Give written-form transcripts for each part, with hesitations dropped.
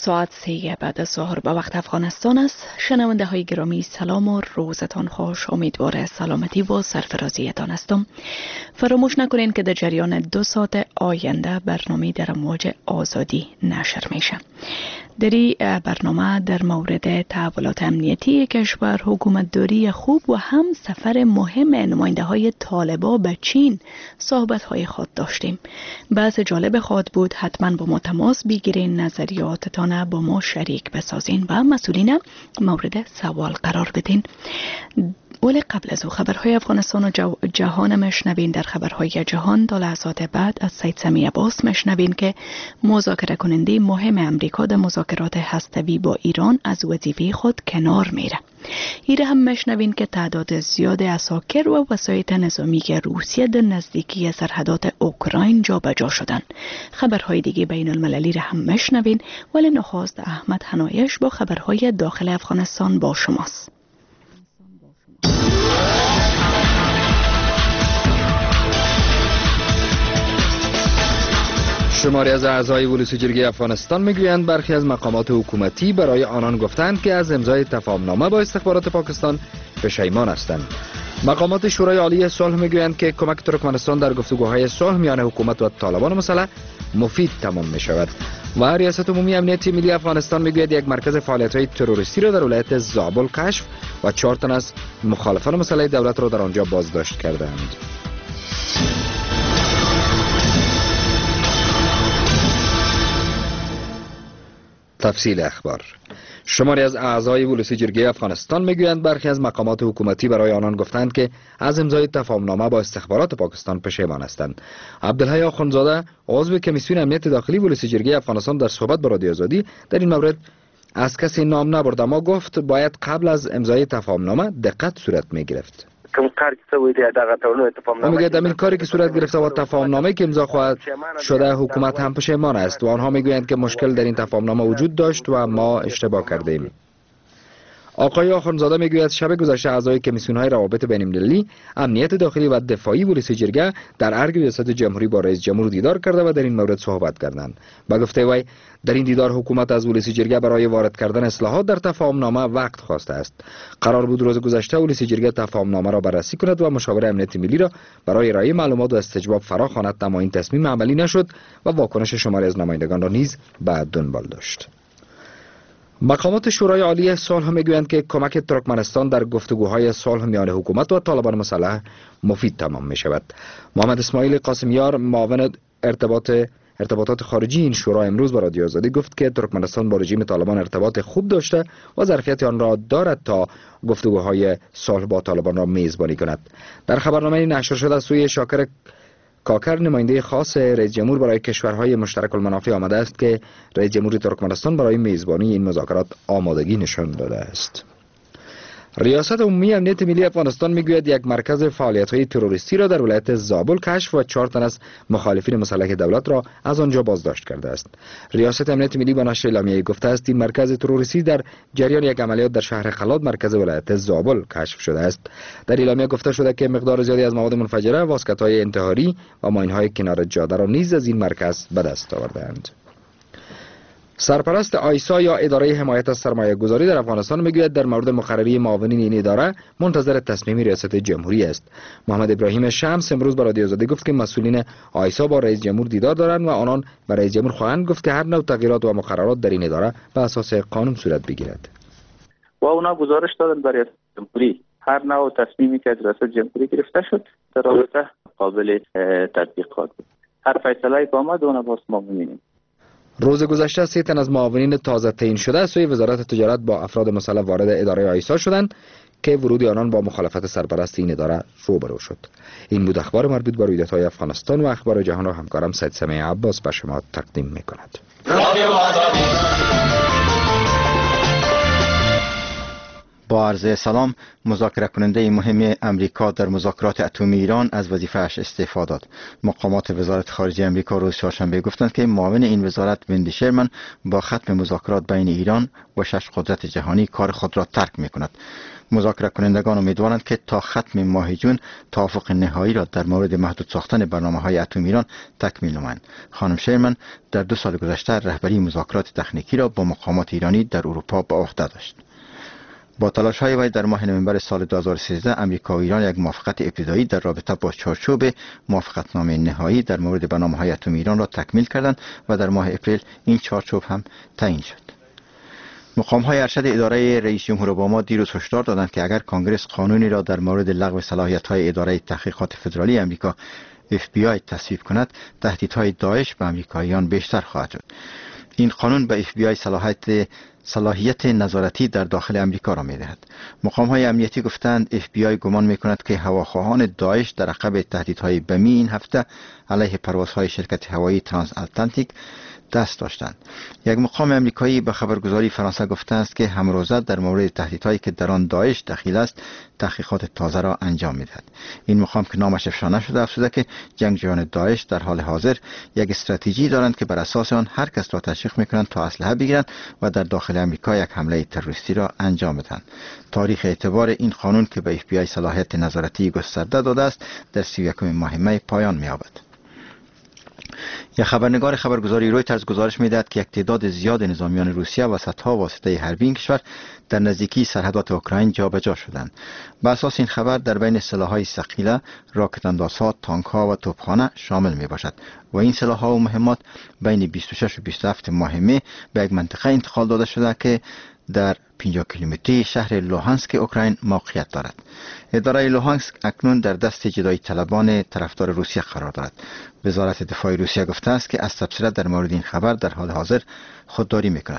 ساعت 3 بعد از ظهر به وقت افغانستان است. شنونده های گرامی سلام و روزتان خوش. امیدوار سلامتی و سرفرازیتان هستم. فراموش نکنین که در جریان 2 ساعت آینده برنامه در امواج آزادی نشر میشه. در این برنامه در مورد تحولات امنیتی کشور، حکومت داری خوب و هم سفر مهم نماینده های طالبان به چین صحبت های خود داشتیم. بحث جالب خواهد بود. حتما با ما تماس بگیرین، نظریاتتان با ما شریک بسازین و مسئولین مورد سوال قرار بدین. ولی قبل از او خبرهای افغانستان و جهان مشنوین. در خبرهای جهان تا لحظات بعد از سید سمی عباس مشنوین که مذاکره کننده مهم امریکا در مذاکرات هسته‌ای با ایران از وظیفه خود کنار میره. ایره هم مشنوین که تعداد زیاد عساکر و وسایط نظامی روسیه در نزدیکی سرحدات اوکراین جابجا شدن. خبرهای دیگه بین المللی را هم مشنوین. ولی نخست احمد حنایش با خبرهای داخل افغانستان با شماست. شماری از اعضای ولوسی جرگه افغانستان میگویند برخی از مقامات حکومتی برای آنان گفتند که از امضای تفاهمنامه با استخبارات پاکستان پشیمان هستند. مقامات شورای عالی صلح میگویند که کمک ترکمنستان در گفتگوهای صلح میان حکومت و طالبان مسلح مفید تمام می شود. و ریاست عمومی امنیت ملی افغانستان میگوید یک مرکز فعالیت‌های تروریستی را در ولایت زابل کشف و 4 تن از مخالفان مسلح دولت را در آنجا بازداشت کردند. تفصیل اخبار. شماری از اعضای ولوسی جرگه افغانستان میگویند برخی از مقامات حکومتی برای آنان گفتند که از امضای تفاهمنامه با استخبارات پاکستان پشیمان هستند. عبدالحی آخوندزاده عضو کمیسیون امنیت داخلی ولوسی جرگه افغانستان در صحبت با رادیو آزادی در این مورد از کسی نام نبرد، اما گفت باید قبل از امضای تفاهمنامه دقت صورت میگرفت. میگه در این کاری که صورت گرفته و تفاهمنامه‌ای که امضا خواهد شده حکومت هم پشیمان است و آنها میگویند که مشکل در این تفاهمنامه وجود داشت و ما اشتباه کردیم. آقای آخوندزاده میگوید شب گذشته اعضای کمیسیون‌های روابط بین‌المللی، امنیت داخلی و دفاعی ولوسی جرگه در ارگ ریاست جمهوری با رئیس جمهور دیدار کرده و در این مورد صحبت کردند. با گفته وی در این دیدار حکومت از ولوسی جرگه برای وارد کردن اصلاحات در تفاهمنامه وقت خواسته است. قرار بود روز گذشته ولوسی جرگه تفاهمنامه را بررسی کند و مشاور امنیت ملی را برای ارائه معلومات و استجواب فراخواند، اما این تصمیم عملی نشد و واکنش شماری از نمایندگان را نیز به دنبال داشت. مقامات شورای عالی صلح میگویند که کمک ترکمنستان در گفتگوهای صلح میان حکومت و طالبان مسلح مفید تمام می شود. محمد اسماعیل قاسمیار معاون ارتباطات خارجی این شورا امروز با رادیو آزادی گفت که ترکمنستان با رژیم طالبان ارتباط خوب داشته و ظرفیت آن را دارد تا گفتگوهای صلح با طالبان را میزبانی کند. در خبرنامه نشر شده سوی شاکر کاکر نماینده خاص رئیس جمهور برای کشورهای مشترک المنافع آمده است که رئیس جمهور ترکمنستان برای میزبانی این مذاکرات آمادگی نشان داده است. ریاست عمومی امنیت ملی افغانستان میگوید یک مرکز فعالیت‌های تروریستی را در ولایت زابل کشف و 4 تن از مخالفین مسلح دولت را از آنجا بازداشت کرده است. ریاست امنیت ملی با نشر اعلامیه‌ای گفته است این مرکز تروریستی در جریان یک عملیات در شهر خلاد مرکز ولایت زابل کشف شده است. در اعلامیه گفته شده که مقدار زیادی از مواد منفجره، واسکت‌های انتحاری و ماین‌های کنار جاده را نیز از این مرکز به دست آورده‌اند. سرپرست آیسا یا اداره حمایت از سرمایه گذاری در افغانستان میگوید در مورد مقرری معاونین این اداره منتظر تصمیم ریاست جمهوری است. محمد ابراهیم شمس امروز با رادیو آزادی گفت که مسئولین آیسا با رئیس جمهور دیدار دارند و آنان به رئیس جمهور خواهند گفت که هر نوع تغییرات و مقررات در این اداره به اساس قانون صورت بگیرد. و اونا گزارش دادن برای ریاست جمهوری هر نوع تصمیمی که از ریاست جمهوری گرفته شد در رابطه قابل تطبیق بود. هر فیصله که آمد اون باز ما می‌بینیم. روز گذشته 3 تن از معاونین تازه تعیین شده سوی وزارت تجارت با افراد مسلح وارد اداره آیسا شدند که ورود آنان با مخالفت سرپرست این اداره روبرو شد. این بود اخبار مربوط به رویدادهای افغانستان و اخبار جهان را همکارم سید سمی عباس به شما تقدیم می‌کند. با عرض سلام، مذاکره کننده مهم امریکا در مذاکرات اتمی ایران از وظیفه‌اش استعفا داد. مقامات وزارت خارجه امریکا روز چهارشنبه گفتند که معاون این وزارت وندی شرمن با ختم مذاکرات بین ایران و 6 قدرت جهانی کار خود را ترک می‌کند. مذاکره کنندگان امیدوارند که تا ختم ماه جون توافق نهایی را در مورد محدود ساختن برنامه‌های اتمی ایران تکمیل نمایند. خانم شرمن در 2 سال گذشته رهبری مذاکرات تکنیکی را با مقامات ایرانی در اروپا به عهده داشت. با تلاش‌های وی در ماه نوامبر سال 2013 امریکا و ایران یک موافقت ابتدایی در رابطه با چارچوب موافقتنامه نهایی در مورد برنامه‌های اتمی ایران را تکمیل کردند و در ماه اپریل این چارچوب هم تعیین شد. مقام‌های ارشد اداره رئیس جمهور اوباما دیروز هشدار دادند که اگر کنگره قانونی را در مورد لغو صلاحیت‌های اداره تحقیقات فدرالی امریکا FBI تصویب کند، تهدیدهای داعش به امریکاییان بیشتر خواهد شد. این قانون به FBI صلاحیت نظارتی در داخل امریکا را می‌دهد. مقام‌های امنیتی گفتند FBI گمان می‌کند که هواخواهان داعش در عقب تهدیدهای بمی این هفته علیه پروازهای شرکت هوایی ترانس اتلانتیک دست داشتند. یک مقام امریکایی به خبرگزاری فرانسه گفته است که همروزه در مورد تهدیدهایی که در آن داعش دخیل است تحقیقات تازه را انجام می‌دهد. این مقام که نامش افشا نشده افزوده که جنگجویان داعش در حال حاضر یک استراتژی دارند که بر اساس آن هر کس را تشویق می‌کنند تا اسلحه بگیرند و در داخل امریکا یک حمله تروریستی را انجام بدهند. تاریخ اعتبار این قانون که به FBI صلاحیت نظارتی گسترده داده است در 31 ماه می پایان می‌یابد. یک خبرنگار خبرگزاری رویترز گزارش می‌دهد که یک تعداد زیاد نظامیان روسیه و صدها واسطه حربی این کشور در نزدیکی سرحدات اوکراین جابجا شدند. بر اساس این خبر در بین سلاح‌های ثقیله، راکت‌اندازها، تانک‌ها و توپخانه شامل می‌باشد و این سلاح‌ها و مهمات بین 26 و 27 ماه می به یک منطقه انتقال داده شده که در 50 کیلومتری شهر لوهانسک اوکراین موقعیت دارد. اداره لوهانسک اکنون در دست جدایی طلبان طرفدار روسیه قرار دارد. وزارت دفاع روسیه گفته است که از تبصره در مورد این خبر در حال حاضر خودداری می‌کند.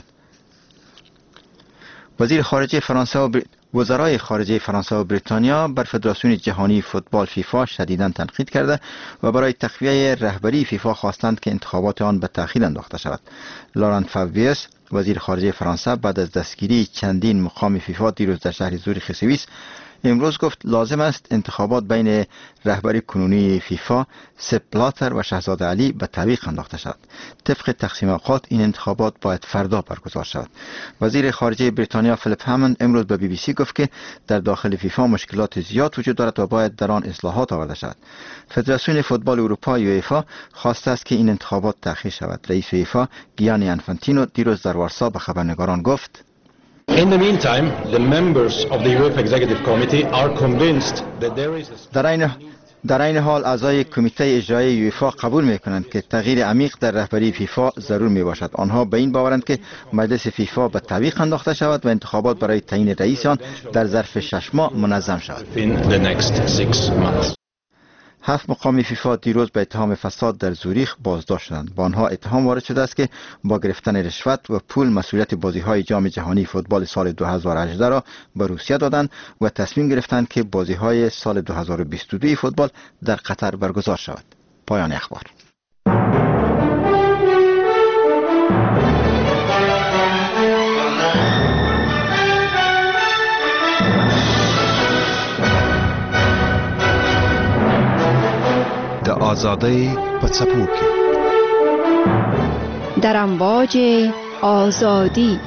وزرای خارجه فرانسه و بریتانیا بر فدراسیون جهانی فوتبال فیفا شدیداً تنقید کرده و برای تقویه رهبری فیفا خواستند که انتخابات آن به تأخیر انداخته شود. لوران فابیوس وزیر خارجه فرانسه بعد از دستگیری چندین مقام فیفا دیروز در شهر زوریخ سوئیس امروز گفت لازم است انتخابات بین رهبری کنونی فیفا سپ بلاتر و شاهزاده علی به تعویق انداخته شود. طبق تقسیم اوقات این انتخابات باید فردا برگزار شود. وزیر خارجه بریتانیا فیلیپ هموند امروز به BBC گفت که در داخل فیفا مشکلات زیاد وجود دارد و باید در آن اصلاحات آورده شود. فدراسیون فوتبال اروپا یوئفا خواسته است که این انتخابات تأخیر شود. رئیس یوئفا گیانی انفانتینو دیروز در وارسا به خبرنگاران گفت In the meantime, the members of the UEFA Executive Committee are convinced that there is در این حال اعضای کمیته اجرایی یوئفا قبول می‌کنند که تغییر عمیق در رهبری فیفا ضرور میباشد. آنها به این باورند که مجلس فیفا به تعویق انداخته شود و انتخابات برای تعیین رئیس آن در ظرف 6 ماه منظم شود. 7 مقام فیفا دیروز به اتهام فساد در زوریخ بازداشت شدند. با آنها اتهام وارد شده است که با گرفتن رشوت و پول مسئولیت بازی‌های جام جهانی فوتبال سال 2018 را به روسیه دادند و تصمیم گرفتند که بازی‌های سال 2022 فوتبال در قطر برگزار شود. پایان اخبار. آزادی په څپو کې در امواج آزادی.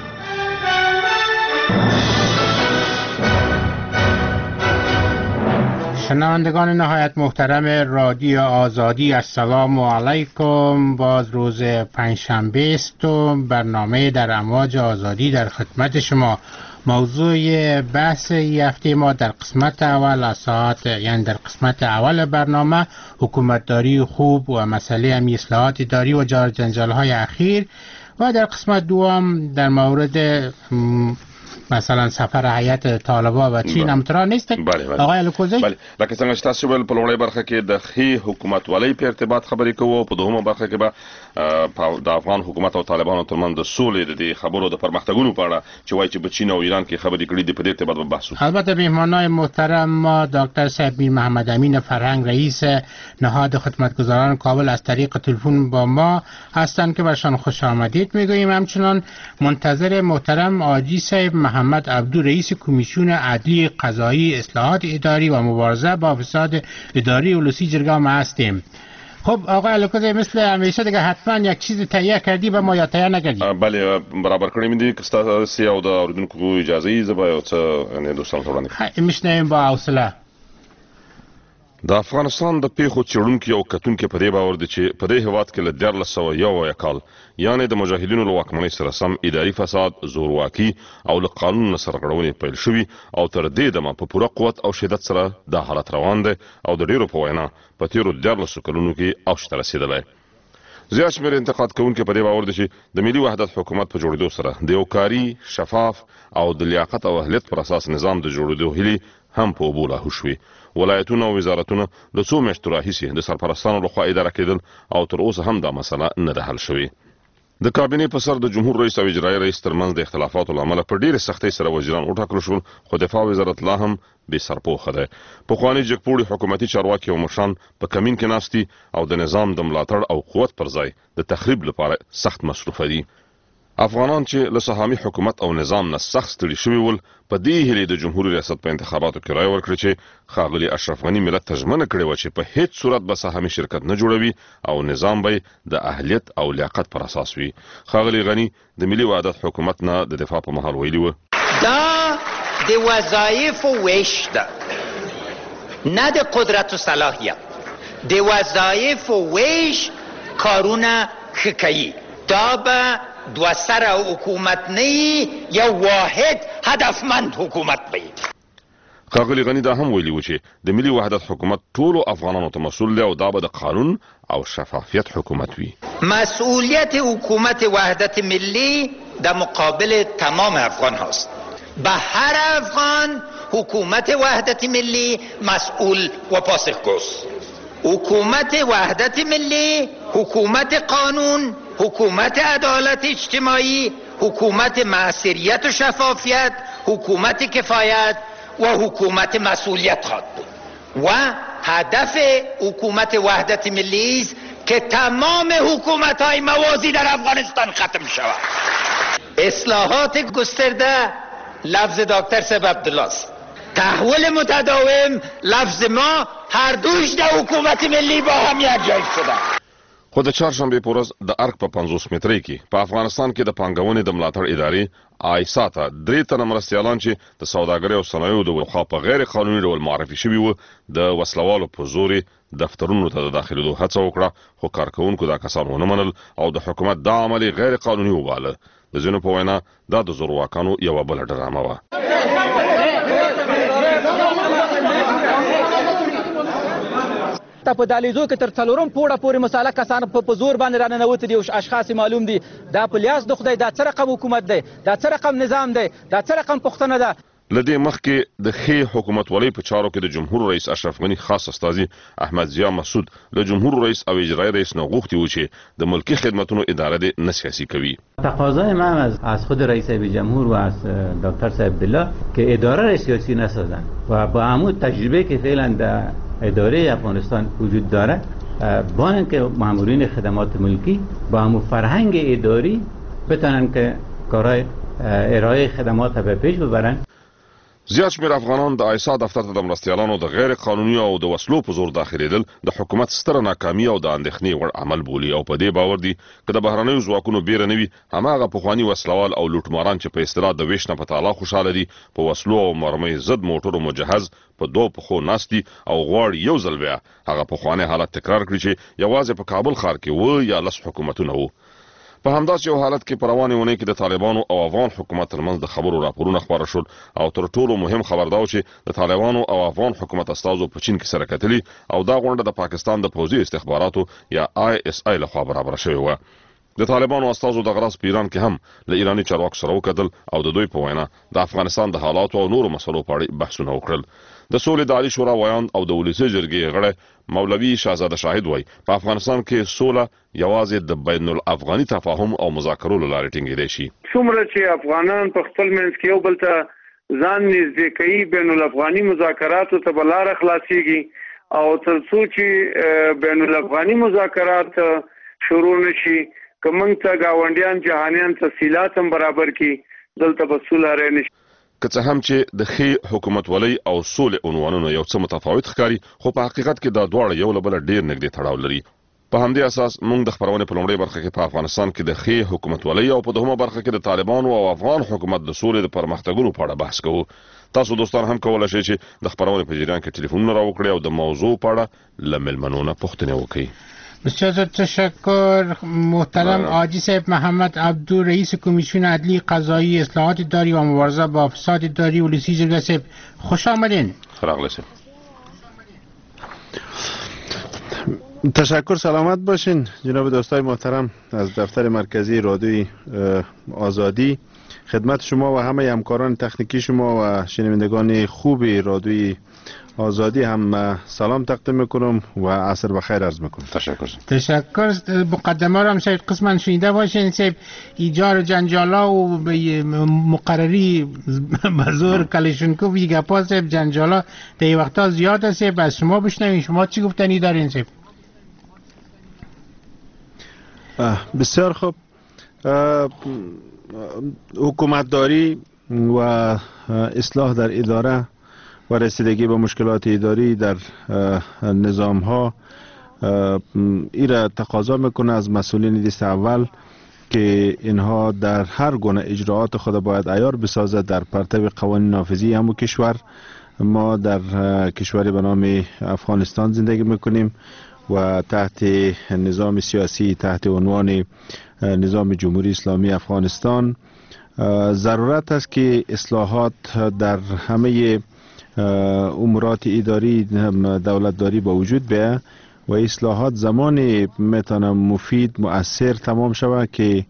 شنوندگان نهایت محترم رادیو آزادی، السلام علیکم. باز روز پنجشنبه است و برنامه در امواج آزادی در خدمت شما. موضوع بحث هفته ما در قسمت اول یعنی در قسمت اول برنامه حکومتداری خوب و مسئله اصلاحات اداری و جار جنجال های اخیر و در قسمت دوم در مورد مثلا سفر هیئت طالبان و چین همترا نیست. آقای الکوزی، بله، لکه څنګه چې تاسو ول په لومړی برخه کې د ښې حکومتولۍ په ارتباط خبرې کوو، په دوهمه برخه کې به د افغان حکومت او طالبانو ترمنځ د سولې د خبرو د پرمختګونو په اړه چې وایي چې په چین او ایران کې خبرې کړې دي په دې ارتباط به بحث وکړو. البته مهمانای محترم ما دکتر صاحب میر محمد امین فرهنگ رئیس نهاد خدمتگزاران کابل از طریق تلفن با ما هستند که برشان خوش آمدید میگوییم. همچنان منتظر محترم آجی صاحب محمد عبدو رئیس کمیسیون عدلی قضایی اصلاحات اداری و مبارزه با فساد اداری ولسی جرگه ما هستیم. خب آقای الکوزی، مثل همیشه دیگه حتما یک چیز تهیه کردی و ما یا تهیه نکردی؟ بله برابر کړی مې دي که ستاسو او د اوریدونکو اجازه یې زه به یو څه دوستانو ته وړاندې کړم. میشنویم با حوصله. د افغانستان د پیښو څېړونکي او کتونکي په دې باور دي چې په دې هېواد کې له 1901 کال یعنې د مجاهدینو له واکمنۍ سره سم اداري فساد، زورواکي او له قانون نه سرغړونې پیل شوي او تر دې دمه په پوره قوت او شدت سره دا حالت روان دی او د ډېرو په وینا په تېرو 14 کلونو کې اوج ته رسېدلی. زیات شمېر انتقاد کوونکي په دې باور دي چې د ملي وحدت حکومت په جوړېدو سره د یو کاري، شفاف او د لیاقت او اهلیت پر اساس نظام د جوړېدو هیلې هم په اوبو لاهو شوې. ولایتونه او وزارتونه د څو میاشتو راهیسې د سرپرستانو لخوا اداره کېدل او تر اوسه هم دا مسله نه ده حل شوې. د کابینې په سر د جمهور رئیس او اجرایي رئیس ترمنځ د اختلافاتو له امله په ډېرې سختۍ سره وزیران وټاکل شول، خو دفاع وزارت لا هم بې سرپوښه دی. پخواني جګپوړي حکومتي چارواکي او مشران په کمین کې ناست دي او د نظام د ملاتړ او قوت پر ځای د تخریب لپاره سخت مصروفه دي. افغانان چې له سهامي حکومت او نظام نه سخت ستړي شوي ول، په دې هیلې د جمهوري ریاست په انتخاباتو کې رایه ورکړه چې ښاغلي اشرف غني ملت ته ژمنه کړې وه چې په هیڅ صورت به سهامي شرکت نه جوړوي او نظام به د اهلیت او لیاقت پر اساس وي. ښاغلي غني د ملي وحدت حکومت نه د دفاع په مهال ویلي وه: دا د وظایفو ویش ده، نه د قدرت و صلاحیت. د وظایفو ویش کارونه ښه کوي. دا به دو سر حکومت نه یا واحد هدفمند حکومت وي. ښاغلي غني دا هم ویلي و چې د ملي وحدت حکومت ټولو افغانانو ته مسؤل دی او دا به د قانون او شفافیت حکومت وي. مسئولیت حکومت وحدت ملی در مقابل تمام افغان هاست. به هر افغان حکومت وحدت ملی مسئول و پاسخگوست. حکومت وحدت ملی، حکومت قانون، حکومت عدالت اجتماعی، حکومت معصیت و شفافیت، حکومت کفایت و حکومت مسئولیت خواهد بود. و هدف حکومت وحدت ملی است که تمام حکومت‌های موازی در افغانستان ختم شود. اصلاحات گسترده لفظ دکتر صاحب عبدالله است. تحول متداوم لفظ ما، هر دوش در حکومت ملی با هم یک جای شده. خو د چهارشنبې په ورځ د ارګ په 50 مترۍ کې په افغانستان کې د پانګونې د ملاتړ ادارې آیسا ته 3 تنه مرستیالان چې د سوداګرۍ او صنایعو د لخوا په غیر قانوني ډول معرفي شوي وو، د وسلوالو په زور دفترونو ته د داخلېدو هڅه وکړه، خو کارکوونکو دا کسان ونه منل او د حکومت دا عمل غیر قانوني وباله. د ځینو په وینا دا د زورواکانو یوه بله ډرامه وه. په دالیزو کې تر څلورم پوړه پورې مساله کسان په زور باندې راننوتي دي او اشخاص معلوم دي. دا په لیاس د خدای دا څه رقم حکومت دی، دا څه رقم نظام دی، دا څه رقم پښتنه ده. له دې مخکې د ښې حکومتولۍ په چارو کې د جمهور رئیس اشرف غني خاص استازي احمد ضیا مسعود له جمهور رئیس او اجرایي رئیس نه غوښتي و چې د ملکي خدمتونو اداره دې نه سیاسي کوي. تقاضای من از خود رئیس جمهور و از دکتر صاحب عبدالله که اداره را سیاسی نسازن و با همون تجربه که فعلا در اداره افغانستان وجود داره، بانن که مامورین خدمات ملکی با همون فرهنگ اداری بتونن که کارهای ارائه خدمات به پیش ببرن. زیات شمېر افغانان د آیسا دفتر ته د مرستیالانو د غیر قانوني او د وسلو په زور داخلېدل د حکومت ستره ناکامي او د اندېښنې وړ عمل بولي او په دې باور دي که د بهرنیو ځواکونو بیره نه وي، هماغه پخواني وسلوال او لوټماران چې په اصطلاح د ویش نه په تعالی خوشحاله دي، په وسلو او مرمۍ ضد موټرو مجهز په 2 پښو ناست دي او غواړي یو ځل بیا هغه پخوانی حالت تکرار کړي چې یوازې په کابل ښار کې و یا 10 حکومتونه وو. په همداسې یو حالت کې په روانې اونۍ کې د طالبانو او افغان حکومت ترمنځ د خبرو راپورونه خپاره شول او تر ټولو مهم خبر دا و چې د طالبانو او افغان حکومت استازو په چین کې سره کتلي او دا غونډه د پاکستان د پوځي استخباراتو یا ISI لخوا برابره شوې وه. د طالبانو استازو د غرض په ایران کې هم له ایراني چارواکو سره وکتل او د دوی په وینا د افغانستان د حالاتو او نورو مسلو په اړه بحثونه وکړل. د سولې د عالي شورا ویان او د ولسي جرګې غړی مولوي شاهزاده شاهد وایي په افغانستان کې سوله یوازې د بین الافغاني تفاهم او مذاکرو له لارې ټینګېدی شي. څومره چې افغانان په خپل منځ کې یو بل ته ځان نږدې کوي، بین الافغاني مذاکراتو ته به لاره خلاصېږي او تر څو چې بین الافغاني مذاکرات شروع نشي، که موږ ته ګاونډیان جهانیان تفصیلات هم برابر کړي، دلته به سوله رانشي. که څه هم چې د ښې حکومتولۍ او سولې عنوانونه یو څه متفاوت ښکاري، خو په حقیقت کې دا دواړه یو له بله ډیر نږدې تړاو لري. په همدې اساس موږ د خبرونې په لومړۍ برخه کې په افغانستان کې د ښې حکومتولۍ او په دوهمه برخه کې د طالبانو او افغان حکومت د سولې د پرمختګونو په اړه بحث کوو. تاسو دوستان هم کولای شئ چې د خبرونې په جریان کې ټلیفونونه راوکړئ او د موضوع په اړه له مېلمنو نه پوښتنې وکړئ. بسیار تشکر محترم حاجی صاحب محمد عبدو، رئیس کمیسیون عدلی قضایی اصلاحات اداری و مبارزه با فساد اداری ولسی جرگه صاحب، خوش آمدین. راغلی صاحب. تشکر، سلامت باشین جناب دوستای محترم از دفتر مرکزی رادیوی آزادی. خدمت شما و همه همکاران تکنیکی شما و شنوندگان خوب رادیوی آزادی هم سلام تقدیم میکنم و عصر بخیر عرض میکنم. تشکر. مقدمه را هم شاید قسما شنیده باشین صاحب، ایجار جنجالا و مقرری بزرگ کلشنکوف و گپا صاحب، جنجالا در این وقتا زیاد است صاحب. از شما بشنویم، شما چی گفتنی دارین صاحب؟ بسیار خوب. حکومتداری و اصلاح در اداره و رسیدگی به مشکلات اداری در نظام ها ایره تقاضا میکنه از مسئولین دست اول که اینها در هر گونه اجراعات خود باید عیار بسازد در پرتو قوانین نافذی همو کشور. ما در کشوری به نام افغانستان زندگی میکنیم و تحت نظام سیاسی تحت عنوان نظام جمهوری اسلامی افغانستان ضرورت است که اصلاحات در همه امورات اداری دولتداری با وجود بیاید و اصلاحات زمانی میتونه مفید مؤثر تمام شود که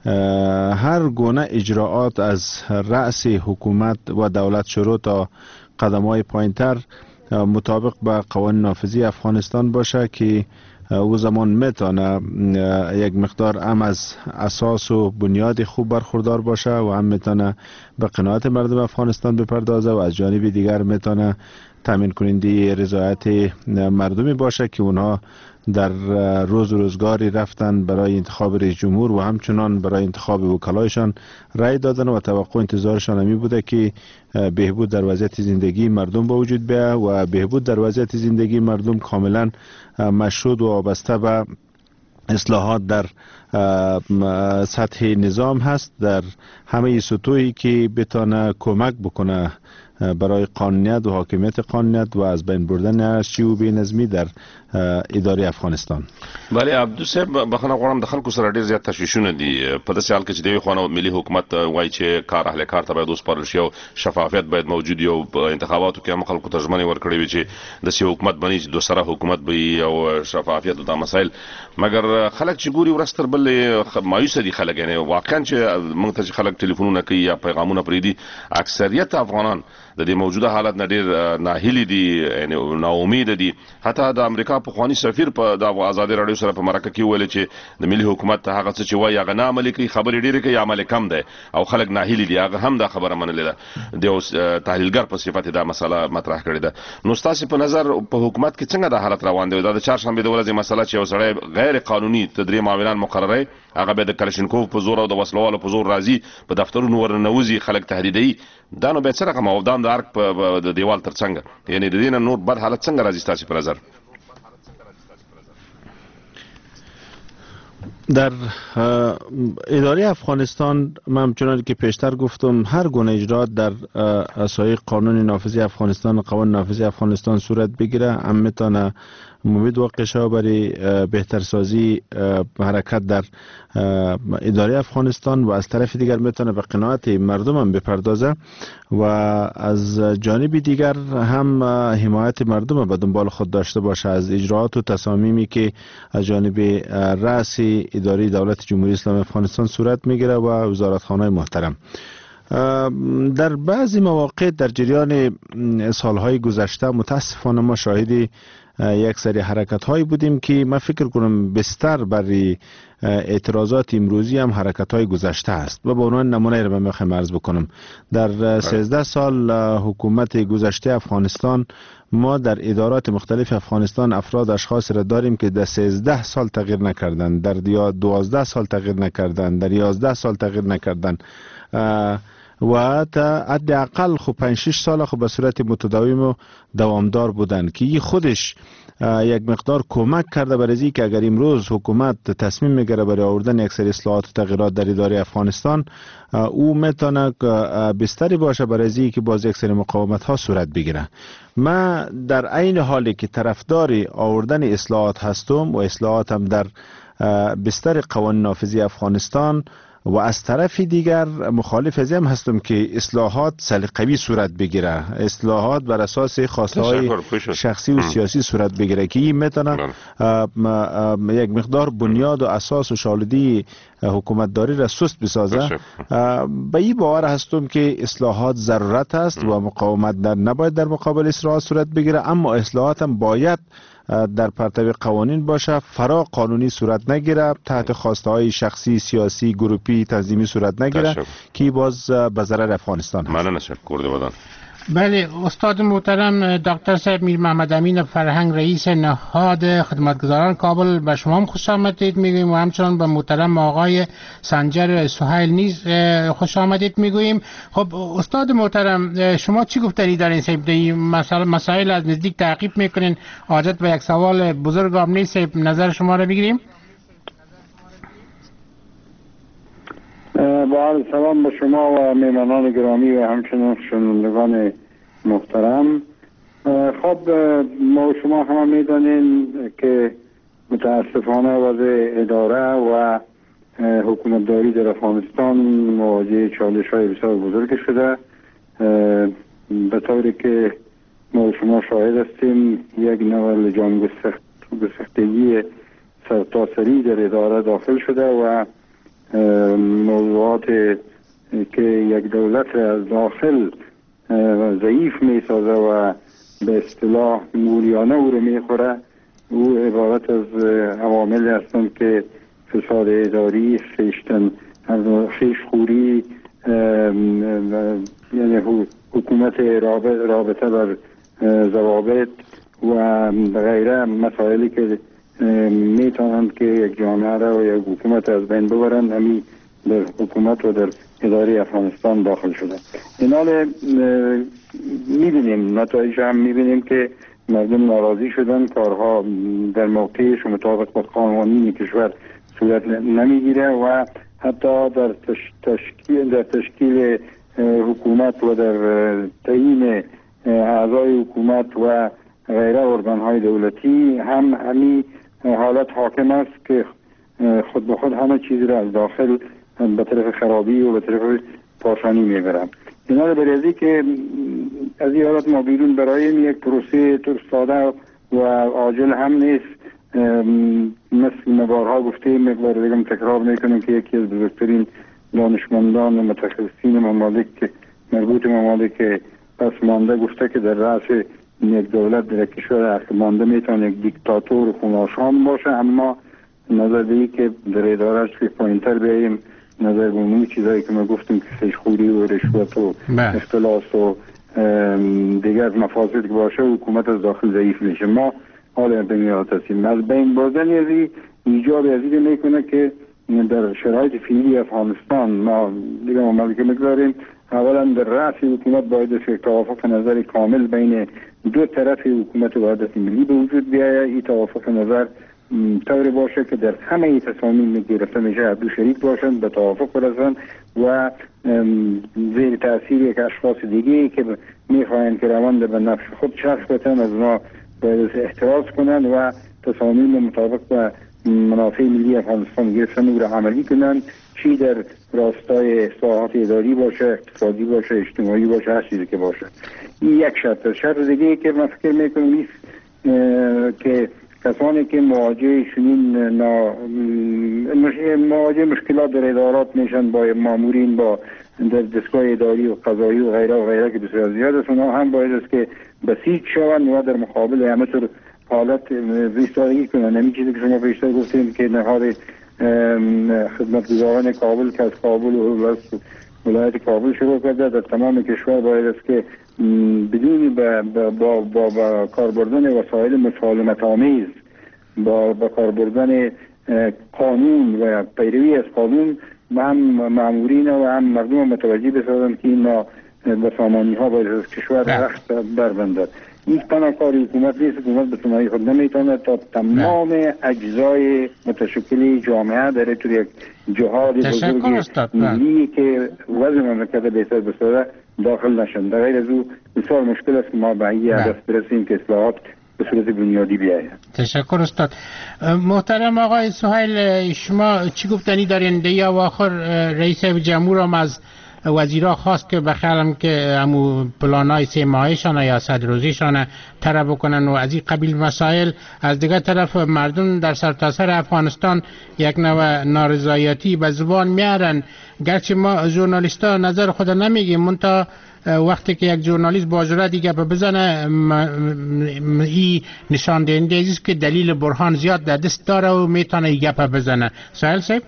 هر گونه اجراعات از رأس حکومت و دولت شروع تا قدم‌های پایین‌تر مطابق با قوانین نافذی افغانستان باشه که او زمان میتونه یک مقدار هم از اساس و بنیاد خوب برخوردار باشه و هم میتونه به قناعت مردم افغانستان بپردازه و از جانب دیگر میتونه تامین کننده رضایت مردمی باشه که اونها در روزگاری رفتن برای انتخاب رئیس جمهور و همچنان برای انتخاب وکلایشان رای دادن و توقع انتظارشان همی بوده که بهبود در وضعیت زندگی مردم با وجود بیاید و بهبود در وضعیت زندگی مردم کاملا مشروط و وابسته به اصلاحات در سطح نظام هست، در همه سطوحی که بتانه کمک بکنه برای قانونیت و حاکمیت قانونیت و از بین بردن ارشی و بینظمی در اداره افغانستان. بله عبدو صاحب، بخنه غواړم د خلکو سره ډیر زیات تشویشونه دي په داسې حال کې چې د یوې خوا ملي حکومت وایي چې کار اهل کار ته باید وسپارل شي او شفافیت باید موجود وي او په انتخاباتو کې هم خلکو ته ژمنې ورکړې وي چې داسې حکومت بني چې دوسره حکومت به او شفافیت او دا مسایل، مګر خلک چې ګوري ورځ تر بلې مایوسه دي خلک. یعنی واقعا چې موږ ته چې خلک ټلیفونونه کوي یا پیغامونه پرېږدي، اکثریت افغانان د دې موجوده حالت نه ډیر ناهیلي دي، یعنی ناامید دي. حتی د امریکا پخوانی سفیر په د آزادي رادیو سره په مرکه کې ویل چې د ملي حکومت هغه څه چې وایي هغه نه عملي کوي، خبرې ډېرې کوي، عمل کم دی او خلک ناهیلي دي. هغه هم دا خبره منلې ده، د یو تحلیلګر په صفت دا مسله مطرح کړې ده. نو ستاسو په نظر په حکومت کې څنګه د حالت روان دی؟ دا د چهارشنبه د ورځې مسله چې یو سړی غیر قانوني تدریس معاونان مقرره هغه به د کلشنکوف په زور او د وسلوالو په زور راځي، په دفترونو ورننوځي، خلک تهدیدوي. دا نو به څه رقم او دام د ارک په د دیوال ترڅنګ، یعنی د دې نه نور بد حالت څنګه راځي ستاسو په نظر؟ در اداره افغانستان من چنانکه که پیشتر گفتم هر گونه اجراات در اساس قانون نافذی افغانستان و قوانین نافذی افغانستان صورت بگیره هم میتونه مفید واقع شود برای بهترسازی حرکت در اداره افغانستان و از طرف دیگر میتونه به قناعت مردم هم بپردازه و از جانب دیگر هم حمایت مردم به دنبال خود داشته باشه از اجراات و تصامیمی که از جانب رأس اداره دولت جمهوری اسلامی افغانستان صورت میگیره و وزارتخانه محترم. در بعضی مواقع در جریان سالهای گذشته متاسفانه ما شاهدی یک سری حرکت هایی بودیم که من فکر کنم بستر برای اعتراضات امروزی هم حرکت های گذشته است و به عنوان نمونه رو میخوام عرض بکنم. در 13 سال حکومت گذشته افغانستان ما در ادارات مختلف افغانستان افراد اشخاص را داریم که در 13 سال تغییر نکردن، در 12 سال تغییر نکردن، در 11 سال تغییر نکردن و تا حداقل خب 5-6 سال خب به صورت متداوم و دوامدار بودن که این خودش یک مقدار کمک کرده برای اینکه که اگر امروز حکومت تصمیم میگیره برای آوردن یک سری اصلاحات و تغییرات در اداره افغانستان، او میتونه بستری باشه برای اینکه که باز یک سری مقاومت ها صورت بگیره. من در عین حالی که طرفدار آوردن اصلاحات هستم و اصلاحات هم در بستر قوانین نافذی افغانستان، و از طرف دیگر مخالف از هم هستم که اصلاحات سلیقه‌ای صورت بگیره، اصلاحات بر اساس خواسته‌های شخصی و سیاسی صورت بگیره که این میتونه یک مقدار بنیاد و اساس و شالودی حکومتداری را سست بسازه. به این باور هستم که اصلاحات ضرورت است و مقاومت نباید در مقابل اصلاحات صورت بگیره، اما اصلاحات هم باید در پرتو قوانین باشه، فرا قانونی صورت نگیره، تحت خواسته های شخصی، سیاسی، گروپی، تنظیمی صورت نگیره که باز به ضرر افغانستان هست. من نشکر بودم. بله استاد محترم دکتر صاحب میر محمد امین فرهنگ رئیس نهاد خدمتگزاران کابل به شما هم خوش آمدید میگوییم و همچنان به محترم آقای سنجر سهیل نیز خوش آمدید میگوییم. خب استاد محترم شما چی گفتید در این صاحب دی مسائل از نزدیک تعقیب میکنین؟ حاجت به یک سوال بزرگ هم نیست، نظر شما را بگیریم. با سلام به شما و میمانان گرامی و همچنین شنوندگان محترم. خب ما شما هم میدانین که متاسفانه وضع اداره و حکومتداری در افغانستان مواجه چالش های بسیار بزرگ شده، به طوری که ما شما شاهد هستیم یک نوع لجام گسختگی سرتاسری در اداره داخل شده و موضوعات که یک دولت از داخل ضعیف می سازه و به اصطلاح موریانه او رو می خوره، او عبارت از عوامل هستند که فساد اداری، خیشخوری، یعنی حکومت رابطه بر ضوابط و غیره مسائلی که میتونند که یک جامعه را و یک حکومت از بین ببرند، همین در حکومت و در اداره افغانستان داخل شده. این حال میبینیم، نتایج هم میبینیم که مردم ناراضی شدن، کارها در موقعش و مطابق با قوانین کشور صورت نمیگیره و حتی در تشکیل حکومت و در تعیین اعضای حکومت و غیره ارگانهای دولتی هم همین حالت حاکم است که خود به خود همه چیز را از داخل به طرف خرابی و به طرف پاشانی میبرم. اینا برای ازی که از این حالت ما بیرون برای یک پروسه ساده و عاجل هم نیست. مثل نبارها گفته مقدار دیگم تکرار میکنم که یکی از بزرگترین دانشمندان و متخصصین ممالک مربوط ممالک پس مانده گفته که در رأس یک دولت در کشور مانده میتونه یک دیکتاتور خوناشام باشه، اما نظر به که در ادارهش که پایینتر بیاییم، نظر به اونی چیزایی که ما گفتیم که خیشخوری و رشوت و اختلاس و دیگر مفاسد که باشه، حکومت از داخل ضعیف میشه. ما حال بمیات هستیم. از بین بردن ازی ایجاب ازی میکنه که در شرایط فعلی افغانستان ما دیگه ممالک مقداریم. اولا در رأس حکومت باید یک توافق نظر کامل بین دو طرف حکومت وحدت ملی به وجود بیاید. این توافق نظر طوری باشه که در همه تصامیم گرفته میشه دو شریک باشند، به توافق برسند و زیر تاثیر یک اشخاص دیگه که میخواهند که روند به نفع خود چرخ بتن از اونا باید احتراز کنند و تصامیم مطابق با منافع ملی افغانستان گرفتن او را عملی کنند، چی در راستای اصلاحات اداری باشه، اقتصادی باشه، اجتماعی باشه، هر چیزی که باشه. این یک شرط دیگه که من فکر میکنم نیست که کسانی که مواجه مشکلات در ادارات میشن با مامورین، با در دستگاه اداری و قضایی و غیره که بسیار زیاد است، اونا هم باید است که بسیج شوند و در مقابل همه طور حالت ایستادگی کنند. همین چیزی که شما پیشتر گفتیم که نهاد خدمتگزاران کابل که از کابل و ولایت کابل شروع کرده در تمام کشور باید است که بدون با کار بردن وسایل مسالمت آمیز، با کار بردن قانون و پیروی از قانون هم مامورین و هم مردم متوجه بسازند که این به سامانی ها باید از کشور رخت بربندد. این تنها کار حکومت نیست. حکومت به تنهایی خود نمیتواند تا تمام اجزای متشکل جامعه در طور یک جهاد بزرگ ملی که وضع مملکت بهتر بسازه داخل نشند. در غیر از او بسیار مشکل است که ما به این هدف برسیم که اصلاحات به صورت بنیادی بیاید. تشکر استاد. محترم آقای سهیل، شما چی گفتنی دارین؟ در اواخر رئیس جمهور هم از وزیرا خواست که بخیالم که همو پلانای 3 ماهشان یا 100 روزیشان طرح بکنن و از این قبیل مسائل. از دیگه طرف مردم در سرتاسر افغانستان یک نوع نارضایتی به زبان میارن. گرچه ما ژورنالیستا نظر خود نمیگیم، منتها وقتی که یک ژورنالیست با جرأت دیگه بزنه این نشان دهنده است که دلیل برهان زیاد در دست داره و میتونه این گپ بزنه. سهیل صاحب.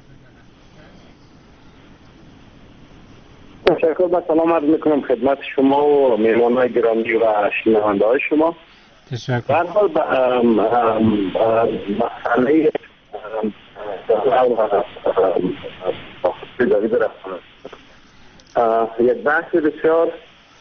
تشکر. با سلام عرض میکنم خدمت شما و مهمانان گرامی و شنونده های شما. تشکر. در حال مسئله یک بحث بسیار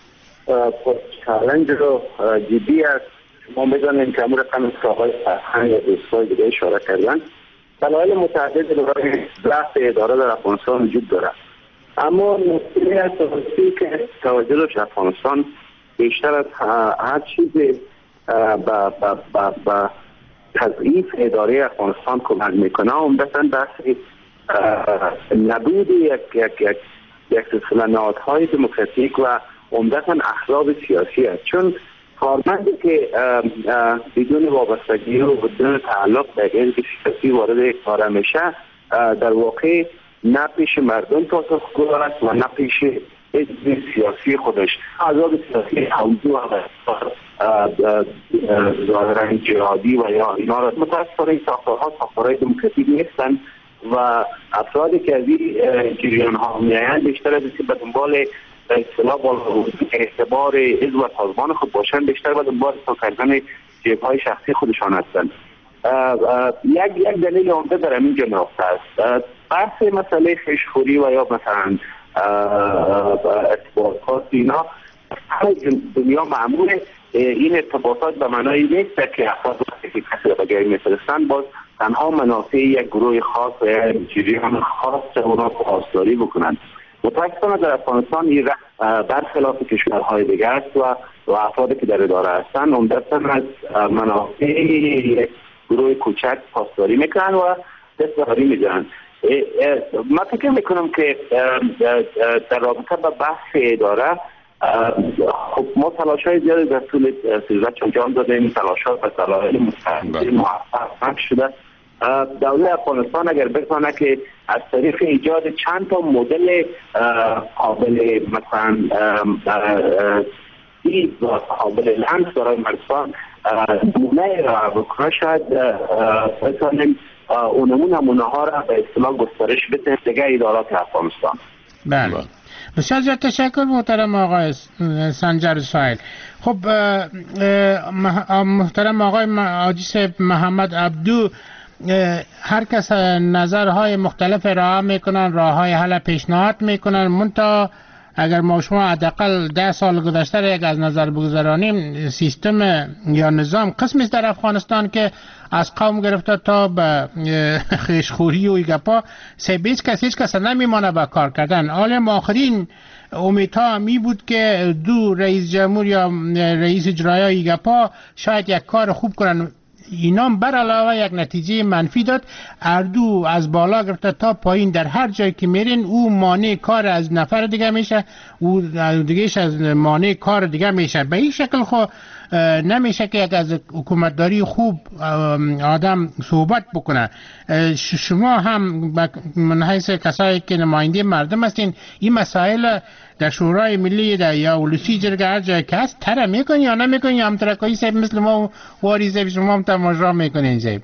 چالنج و جدی است. ما میدانیم که امور قانون آقای فرهنگ و دوستای دیگه اشاره کردن. دلایل متعدد برای ضعف اداره در افغانستان وجود دارد، اما نکته اساسی که توجه داشت افغانستان بیشتر از هر چیز به تضعیف اداره افغانستان کمک میکنه عمدتاً بحث نبود یک سلسله نهادهای دموکراتیک و عمدتاً احزاب سیاسی است. چون کارمندی که بدون وابستگی و بدون تعلق به حزب سیاسی وارد یک کار میشه در واقع نه پیش مردم پاسخگو است و نه پیش حزب سیاسی خودش. احزاب سیاسی حوزه و ظاهرا جهادی و یا اینا را متاسفانه این ساختارها ساختارهای دموکراتیک نیستند و افرادی که از این جریان ها میآیند بیشتر از اینکه به دنبال اصطلاح اعتبار حزب و سازمان خود باشند، بیشتر به دنبال اصلاح کردن جیب‌های شخصی خودشان هستند. یک دلیل عمده در همین جناخت است. بحث مسئله خشخوری و یا مثلا ارتباطات اینا همه دنیا معمول. این ارتباطات به معنای نیست که افراد که کسی را به جایی میفرستند باز تنها منافع یک گروه خاص و یک جریان خاص اونا پاسداری بکنند. متاسفانه در افغانستان این برخلاف کشورهای دیگر است و افرادی که در اداره هستند عمدتاً از منافع یک گروه کوچک پاسداری میکنن و دستبرداری میزنن. من فکر میکنم که در رابطه با بحث اداره خب ما تلاش‌های زیادی در طول سیاست انجام دادیم. تلاش‌ها به دلایل مختلف موفق شده. دولت افغانستان اگر بتونه که از طریق ایجاد چند تا مدل قابل مثلا دید و قابل لمس برای مردم نمونه را بکنه، شاید بتونیم اون نمونه ها را به اصطلاح گسترش بدیم دیگه ادارات افغانستان. بله. بسیار زیاد تشکر محترم آقای سنجر سهیل. خب محترم آقای حاجی صاحب محمد عبدو، هر کس نظرهای مختلف ارائه میکنن، راههای حل پیشنهاد میکنن، منتها اگر ما شما حداقل 10 سال گذشته را یک از نظر بگذارانیم، سیستم یا نظام قسمی است در افغانستان که از قوم گرفته تا به خیشخوری و ایگپا هیچ کس نمیمانه به کار کردن. عالم آخرین امیدها می بود که دو رئیس جمهور یا رئیس اجرایی ایگپا شاید یک کار خوب کنن. اینا بر علاوه یک نتیجه منفی داد. اردو از بالا گرفته تا پایین در هر جایی که میرین او مانع کار از نفر دیگه میشه، او دیگهش از مانع کار دیگه میشه. به این شکل خو نمیشه که یک از حکومتداری خوب آدم صحبت بکنه. شما هم من حیث کسایی که نماینده مردم هستین این مسائل در شورای ملی در یا ولسی جرگه هر جای که هست طرح میکنی یا نمیکنی، یا هم ترکایی صاحب مثل ما واری صاحب شما هم تماشا میکنین صاحب؟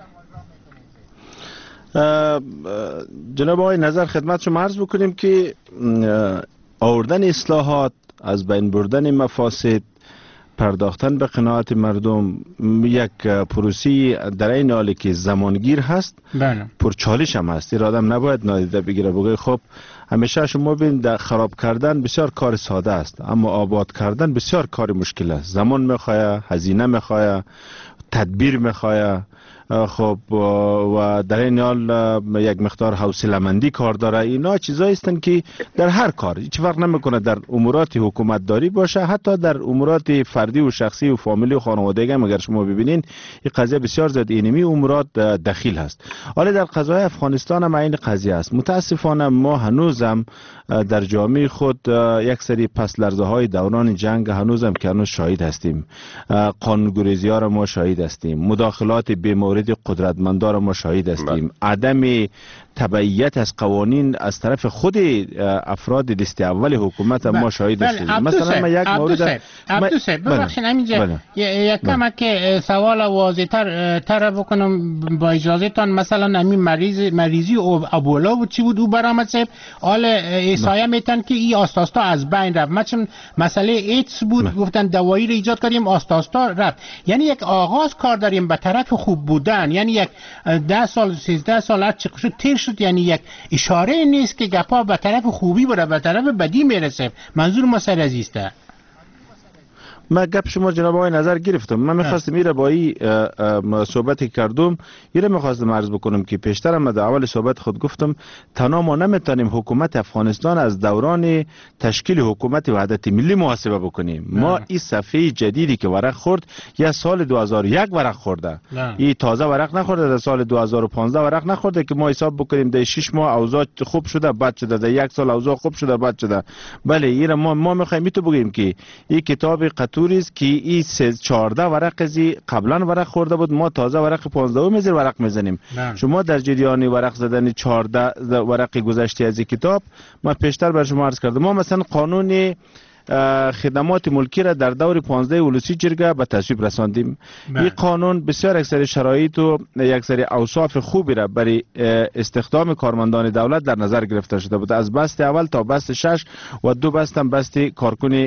جناب آقای نظر خدمت شما عرض بکنیم که آوردن اصلاحات، از بین بردن مفاسد، پرداختن به قناعت مردم یک پروسی در این حالی که زمانگیر هست، پرچالش هم هست. این آدم نباید نادیده بگیره بگه خب همیشه شما ببین در خراب کردن بسیار کار ساده است، اما آباد کردن بسیار کار مشکل است. زمان میخواه، هزینه میخواه، تدبیر میخواه. خب و در این حال یک مقدار حوصله‌مندی کار داره. اینا چیزایی هستند که در هر کار هیچ فرق نمیکنه، در امورات حکومت داری باشه، حتی در امورات فردی و شخصی و فامیلی و خانوادگی هم اگر شما ببینین این قضیه بسیار زیاد اینمی امورات دخیل هست. حالا در قضای افغانستان هم این قضیه است. متاسفانه ما هنوزم در جامعه خود یک سری پس لرزه های دوران جنگ هنوزم که هنوز شاهد هستیم. قانونگریزی ها را ما شاهد هستیم، مداخلات بی مورد قدرتمندان ما شاهد هستیم، عدم تبعیت از قوانین از طرف خود افراد دست اول حکومت ما شاهد هستیم. مثلا یک مورد ببخشید همینجا یک کم که سوال واضح تر بکنم با اجازهتان. مثلا همین مریضی ابولا بود چی بود او برآمد صاحب، حال احصایه میتن که این آستاستا از بین رفت. مثلا مسئله ایدز بود گفتن دوایی رو ایجاد کردیم آستاستا رفت. یعنی یک آغاز کار داریم به طرف خوب بودن، یعنی یک 10 سال 13 سال هر چقدر شد تیر شد، یعنی یک اشاره نیست که گپا به طرف خوبی بره به طرف بدی میرسه. منظور ما سر عزیزته. من گپ شما جناب آقای نظر گرفتم. من میخواستم ایره با این صحبتی کردم ایره میخواستم عرض بکنم که پیشترم در اول صحبت خود گفتم تنها ما نمیتونیم حکومت افغانستان از دوران تشکیل حکومت وحدت ملی محاسبه بکنیم. ما این صفحه جدیدی که ورق خورد یا سال 2001 ورق خورده، این تازه ورق نخورده، در سال 2015 ورق نخورده که ما حساب بکنیم در 6 ماه اوضاع خوب شده بعد شده، در یک سال اوضاع خوب شده بعد شده. بله ایره ما میخوایم تو بگیم که این کتاب است که این 14 ورق زی قبلا ورق خورده بود، ما تازه ورق 15 میزیر ورق میزنیم. شما در جریان ورق زدن 14 ورق گذشته از این کتاب ما پیشتر بر شما عرض کردم. ما مثلا قانون خدمات ملکی را در دور 15 ولوسی جرگه به تصویب رساندیم. این قانون بسیار اکثر شرایط و یک سری اوصاف خوبی را برای استخدام کارمندان دولت در نظر گرفته شده بود، از بست اول تا بست 6 و 2 بست هم بست کارکن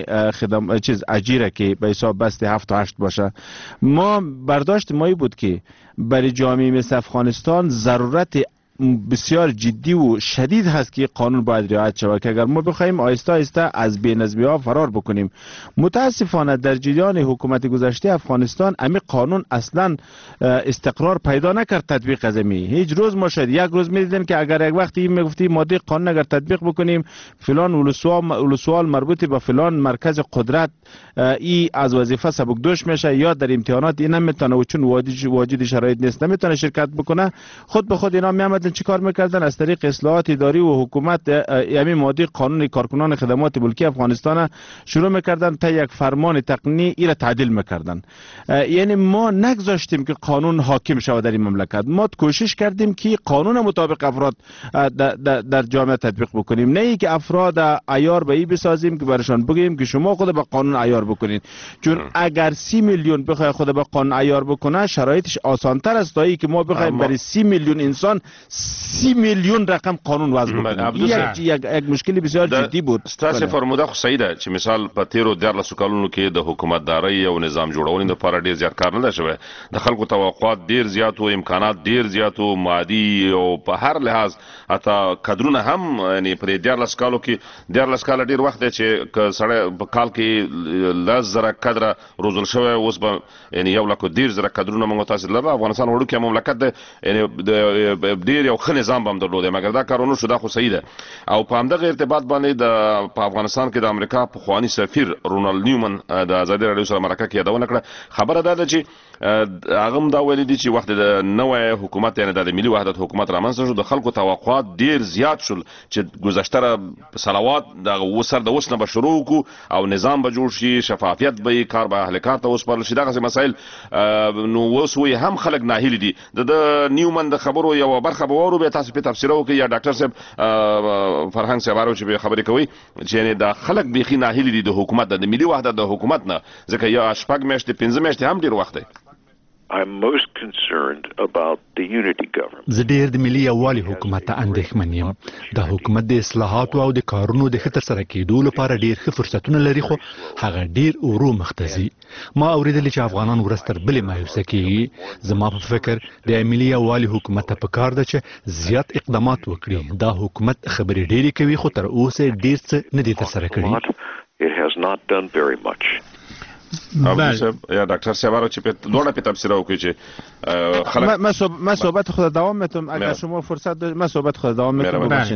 اجیره که به حساب بست 7 تا 8 باشه. ما برداشت مایی بود که برای جامعه مثل افغانستان ضرورت بسیار جدی و شدید هست که قانون باید رعایت شود که اگر ما بخوایم آهسته آهسته از بی‌نظمی ها فرار بکنیم. متاسفانه در جریان حکومت گذشته افغانستان امی قانون اصلا استقرار پیدا نکرد تطبیق از امی. هیچ روز ما شاید یک روز می‌دیدیم که اگر یک وقتی میگفتی ماده قانون اگر تطبیق بکنیم فلان ولسوال مربوط به فلان مرکز قدرت ای از وظیفه سبکدوش میشه یا در امتحانات این نمیتونه و چون واجد شرایط نیست نمیتونه شرکت بکنه، خود به خود اینا میامدن چیکار میکردن؟ از طریق اصلاحات اداری و حکومت یعنی ماده قانون کارکنان خدمات ملکی افغانستان شروع میکردن تا یک فرمان تقنینی ایره تعدیل میکردن. یعنی ما نگذاشتیم که قانون حاکم شود در این مملکت، ما کوشش کردیم که قانون مطابق افراد در جامعه تطبیق بکنیم، نه ای که افراد عیار به ای بسازیم که برشان بگیم که شما خود به قانون عیار بکنید. چون اگر 30 میلیون بخواد خود به قانون عیار بکنه شرایطش آسان‌تر است تا ای که ما بخوایم برای 30 میلیون انسان 30 میلیون رقم قانون وضع بکنیم. یک مشکلی بسیار جدی بود. ستاسو فرموده خو صحیح ده چې مثال په تیرو 14 کالونو کې د حکومتدارۍ او نظام جوړولو لپاره ډیر زیات کار نه شوی. د خلکو توقعات ډیر زیات او امکانات ډیر زیات او مادي او په هر لحاظ حتی کډرونه هم یعنی په 14 کالو کې 14 کال ډیر وخت دی چې سړی په کال کې 10,000 کډره روزل شوی، اوس به یعنی 1,10,000 کډرونه موږ تاسو لپاره افغانستان وړوکی مملکت دی، یعنی ډیر یو ښه نظام هم درلوده مګر دا کارونه شو دا خو صحیح ده. او په همدغه ارتباط باندې د افغانستان کې د امریکا پخوانی سفیر رونالد نیومن د ازادي راډیو سره مرکه کې یادونه کړه. خبره ده چې هغه دا ویل دي چې وخت د نوې حکومت یعنی د ملي وحدت حکومت رامنځته شو د خلکو توقعات ډیر زیات شول چې گذشته صلوات د وسر د وسنه به شروع کو او نظام به جوړ شي، شفافیت به کار به اهل کار ته وسپارل شي. دغه مسایل نو وسوي هم خلک ناهیل دي. د نیومن د خبرو یو برخه به ورو به تاسو په تفسیر وکړئ یا ډاکټر صاحب فرهنګ صاحب راو چې خبرې کوي چې د خلک بيخي ناهیل دي د حکومت د ملي وحدت د حکومت نه، ځکه یا شپږ میاشتې 15 میاشتې هم ډیر وخت دی. زه ډیر د ملي یووالي حکومت ته اندېښمن یم. د حکومت د اصلاحاتو او د کارونو د ښه ترسره کېدو لپاره ډیر ښه فرصتونه لري، خو هغه ډیر ورو مخته ځي. ما اوریدلی چې افغانان ورځ تر بلې مایوسه کېږي. زما په فکر د ملي یووالي حکومت ته پکار ده چې زیات اقدامات وکړي. دا حکومت خبرې ډیرې کوي خو تر اوسه ډیر څه نه دي ترسره کړي. یا دکتر سیوارو چې په دوړه په تفسیر وکړي چې خلک ما صحبت خود دوام میتونم اگر شما فرصت داشت من صحبت خود دوام میتونم باشین.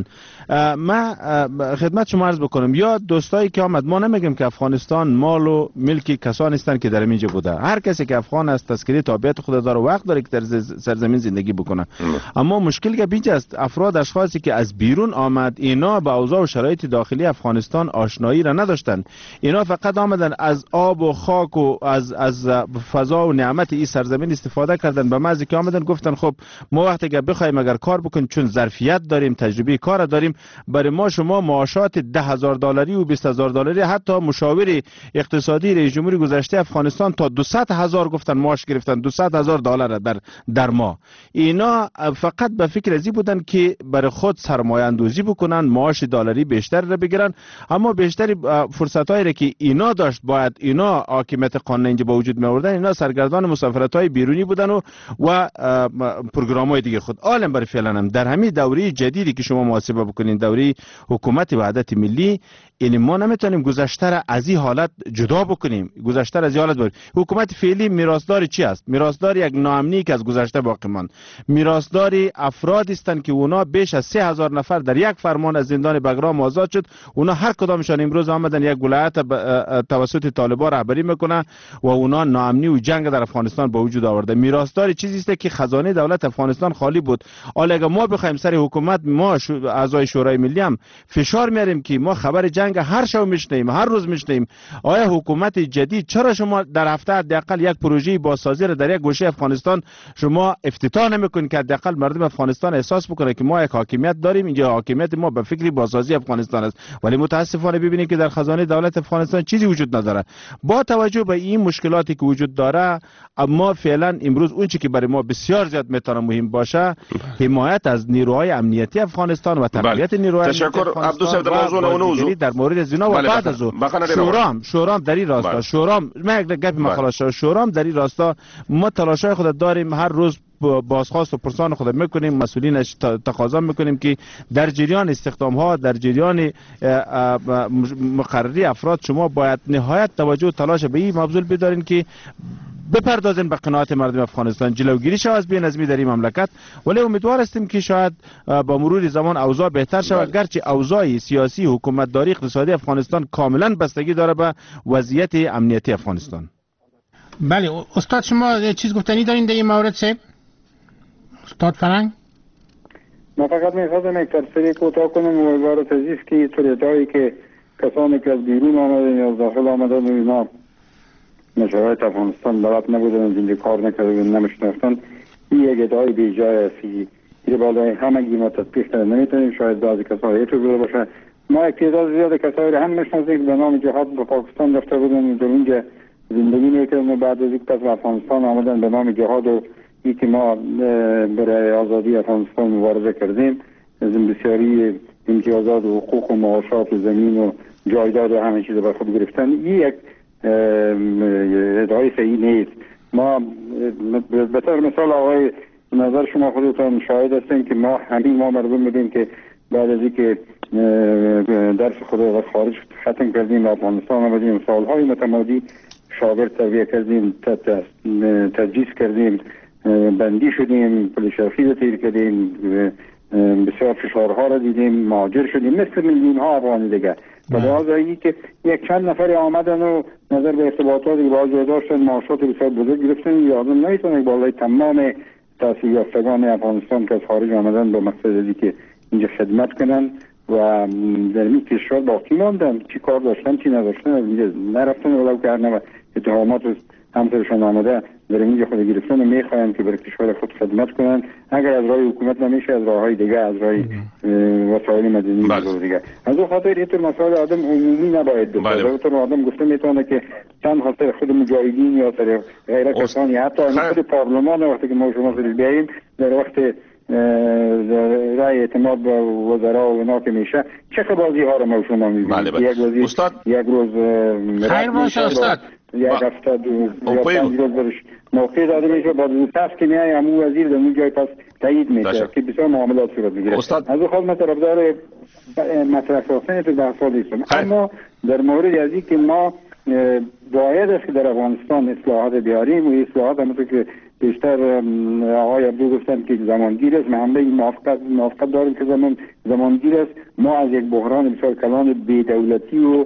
ما خدمت شما عرض بکنم یا دوستایی که آمد، ما نمیگیم که افغانستان مال و ملکی کسانی هستند که در اینجا بوده. هر کسی که افغان است تذکری تابعیت خود داره وقت داره که در سرزمین زندگی بکنه. اما مشکل که اینجا است افراد اشخاصی که از بیرون آمد اینا با اوضاع و شرایط داخلی افغانستان آشنایی را نداشتند. اینا فقط آمدن از آب و خاک و از فضا و نعمت این سرزمین استفاده کردن. به محض که آمدن گفتن خب ما وقتی که بخوایم اگر کار بکنیم چون ظرفیت داریم تجربه کار داریم برای ما شما معاشات $10,000 و $20,000 حتی مشاور اقتصادی رئیس جمهوری گذشته افغانستان تا $200,000 گفتن معاش گرفتن، $200,000 در ماه. اینا فقط به فکر ازی بودن که برای خود سرمایه اندوزی بکنن، معاش دلاری بیشتر را بگیرن. اما بیشتری فرصتایی را که اینا داشت باید اینا حاکمیت قانون اینجا با وجود می آوردن، اینا سرگردان مسافرت‌های بیرونی بودن و پروگرام‌های دیگه خود. عالم برای فعلا هم در همین دوره جدیدی که شما محاسبه بکنین، دوره حکومت وحدت ملی، یعنی ما نمیتونیم گذشته را از این حالت جدا بکنیم. گذشته را از این حالت بریم. حکومت فعلی میراثدار چی است؟ میراثدار یک ناامنی که از گذشته باقی ماند. میراثدار افرادی هستند که اونا بیش از 3000 نفر در یک فرمان از زندان بگرام آزاد شد. اونا هر کدامشان امروز آمدن یک ولایت توسط طالبان رهبری میکنه و اونا ناامنی و جنگ در افغانستان به وجود آورده. میراثدار چیزی است که خزانه دولت افغانستان خالی بود. حالا اگه ما بخوایم سر حکومت، ما اعضای شورای ملی هم فشار میاریم که ما خبر جنگ هر شب میشنیم، هر روز میشنیم. آیا حکومت جدید چرا شما در هفته حداقل یک پروژه بازسازی را در یک گوشه افغانستان شما افتتاح نمیکنید که حداقل مردم افغانستان احساس بکنه که ما یک حاکمیت داریم، اینجا حاکمیت ما به فکری بازسازی افغانستان است. ولی متاسفانه ببینید که در خزانه دولت افغانستان چیزی وجود نداره. با توجه به این مشکلاتی که وجود داره، اما فعلا امروز اون چیزی که برای ما بسیار زیاد میتونه مهم باشه حمایت از نیروهای امنیتی افغانستان و تقویت نیروهای امنیتی افغانستان در مورد زنا و بعد از اون شورام در این راستا شورام ما یک گپ مخالفت شورام در این راستا ما تلاشای خود داریم. هر روز بازخواست و پرسان خود میکنیم، مسئولینش تقاضا میکنیم که در جریان استخدام ها، در جریان مقرری افراد شما باید نهایت توجه و تلاش به این مبذول بدارین که بپردازین به قناعت مردم افغانستان، جلوگیری شود از بی‌نظمی در این مملکت. ولی امیدوار هستیم که شاید با مرور زمان اوضاع بهتر شود، گرچه اوضاع سیاسی، حکومتداری، اقتصادی افغانستان کاملا بستگی داره به وضعیت امنیتی افغانستان. بله استاد شما چیز گفتنی دارین در این مورد صاحب؟ استاد فرنگ؟ من فقط میخواستم یک تفسیری کوتاه کنم و عبارت عزیز که طریقهایی که کسانی که از بیرون آمدن یا از داخل آمدن و اینا شرایط افغانستان بلد نبودن، زنده کار نکردن، نمیشناختن، این یک ادعای بیجای است. این بالای همگی ما تطبیق نمیتونیم. شاید بعضی کسایی تو بوده باشه. ما یک تعداد زیاد کسایی رو هم میشناسیم به نام جهاد به پاکستان رفته بودن، در اونجا زندگی میکردن و بعد از اینکه پس به افغانستان آمدن به نام جهاد و این که ما برای آزادی افغانستان مبارزه کردیم، از بسیاری امتیازات و حقوق و معاشات و زمین و جایداد و همه چیز بر خود گرفتن. این یک ادعای صحیح نیست. ما به طور مثال آقای نظر شما خودتان شاهد هستین که ما مردم بودیم که بعد از اینکه درس خود را خارج ختم کردیم و افغانستان آمدیم، سالهای متمادی شاگرد تربیه کردیم، تدریس کردیم، بندی شدیم، پل شرقی رو تیر کردیم، بسیار فشارها را دیدیم، مهاجر شدیم مثل میلیون ها افغانی دیگه. و لحاظ اینی که یک چند نفر آمدن و نظر به ارتباطاتی که باید داشتن معاشات بسیار بزرگ گرفتن، یادم نمیتونه بالای تمام تحصیل یافتگان افغانستان که از خارج آمدن با مقصد ازی که اینجا خدمت کنن و در این کشور باقی ماندن، چی کار داشتن چی نداشتن، اینجا نرفتن ولو که هر اتهامات همسرشان آمده در اینجا خود گرفتن و میخواهند که برای کشور خود خدمت کنند. اگر از راه حکومت نمیشه، از راههای دیگه، از راه وسایل مدنی دیگه. از اون خاطر اینطور مسائل آدم عمومی نباید بسازه. اونطور آدم گفته میتونه که چند خاطر خود مجاهدین یا سر غیره کسانی، حتی خود پارلمان وقتی که ما شما سرش بیاییم در وقت رای اعتماد به وزرا و اینا که میشه چه بازی ها رو ما شما میبینیم. استاد یک روز خیر باشه استاد، یک هفته یا 5 روز برش موقع داده میشه، بعد پس که میای همون وزیر در اون جای پس تایید میشه که بسیار معاملات صورت میگیره. از اون خود طرفدار مطرح ساختن تو بحث‌ها نیستم، اما در مورد از این که ما باید است که در افغانستان اصلاحات بیاریم و اصلاحات همونطور که بیشتر آقای عبدو گفتن که زمانگیر است. من همه این موافقت دارم که زمانگیر است. ما از یک بحران بسیار کلان بی‌دولتی و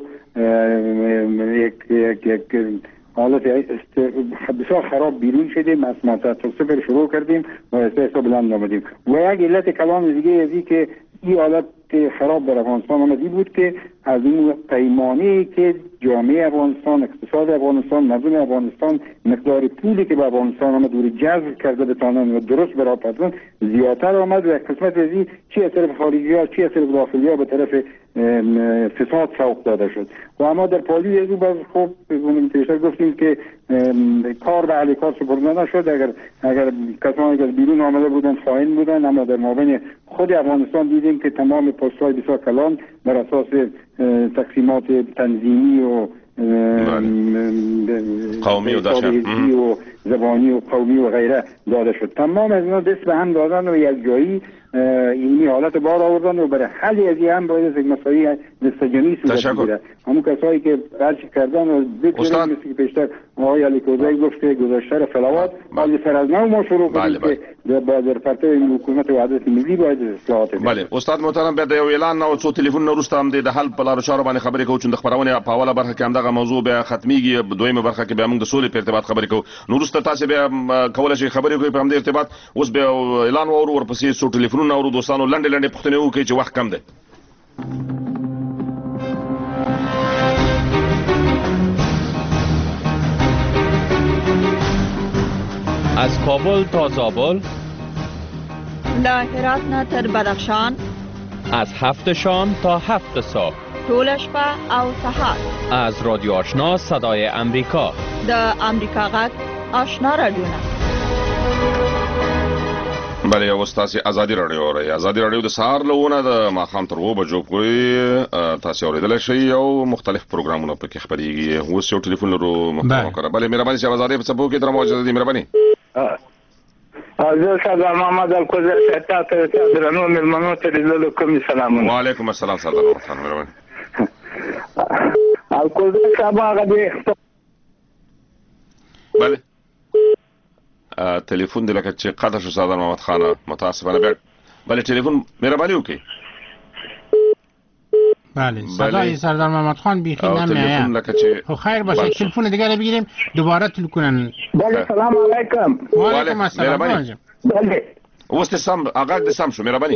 یک حالت بسیار خراب بیرون شدیم، از مصرف صفر شروع کردیم و حساب بلند آمدیم. و یک علت کلان دیگه ازی که این حالت خراب در افغانستان آمدی بود که از این پیمانی که جامعه افغانستان، اقتصاد افغانستان، مردم افغانستان مقدار پولی که به افغانستان آمد و جذب کرده بتانن و درست برای پسند زیادتر آمد و قسمت از این چی از طرف خارجی ها چی از طرف داخلی ها به طرف فساد سوق داده شد. و اما در پالی از او باز خوب پیشتر گفتیم که کار به اهل کار سپرده نشد. اگر کسانی که بیرون آمده بودن خائن بودن، اما در مابین خود افغانستان دیدیم که تمام پست‌های بسیار کلان بر اساس تقسیمات تنظیمی و قومی و زبانی و قومی و غیره داده شد. تمام از اینا دست به هم دادن و یک جایی اینی حالت بار آوردن و برای حل از این هم باید یک مسائل نسجانی صورت بگیره. همون کسایی که برچی کردن و بکنیم مثل که پیشتر آقای علی کوزایی گفت که گذاشتر فلوات حالی سر از نو ما شروع کنیم که در پرتو حکومت وحدت ملی باید اصلاحات بله. استاد محترم بیا د یو اعلان او څو ټلیفون وروسته هم د حل په لارو چارو باندې خبرې کوو چې د خبرونه په اوله برخه کې هم دغه موضوع بیا ختميږي، دویمه برخه کې بیا موږ د سولې په ارتباط خبرې کوو. نو وروسته تاسو بیا کولای شئ خبرې کوئ په همدې ارتباط. اوس بیا اعلان وورو ورپسې څو ټلیفونونه اورو دوستانو لنډې پوښتنې وکړي چې وخت کم دی. از کابل تا زابل، له هرات نه تر بدخشان، از 7 شام تا 7 صبح، ټول شپه او سهار. از رادیو آشنا صدای امریکا، د امریکا غږ آشنا رادیو. بله یو تاسو ازادي رادیو اورئ. ازادي رادیو د سهار لهونه د ماښام تر 2 بجو پورې تاسو اوریدل شئ او مختلف پروګرامونه پکې خبرېږي. اوس یو ټلیفون لرو محترم کړه. بله مهرباني چې ازادي په څپو کې تر موجوده دي. مهرباني. زه سردار محمد الکوزر شتا ته درنو ملمنو ته لیدلو کوم سلامونه. وعلیکم السلام سردار محمد. مهرباني. الکوزر صاحب هغه دی. بله تلیفون دی لکه چې قطع شو سردار محمد خان متاسفانه. بیا بله تلیفون مهرباني وکړئ. بله صدای سردار محمد خان بیخی نمیآید. خب خیر باشه تلفن دیگه رو بگیریم دوباره تلفن. بله سلام علیکم. و علیکم السلام. بله اوس سم اغاق د سم شو. مهرباني.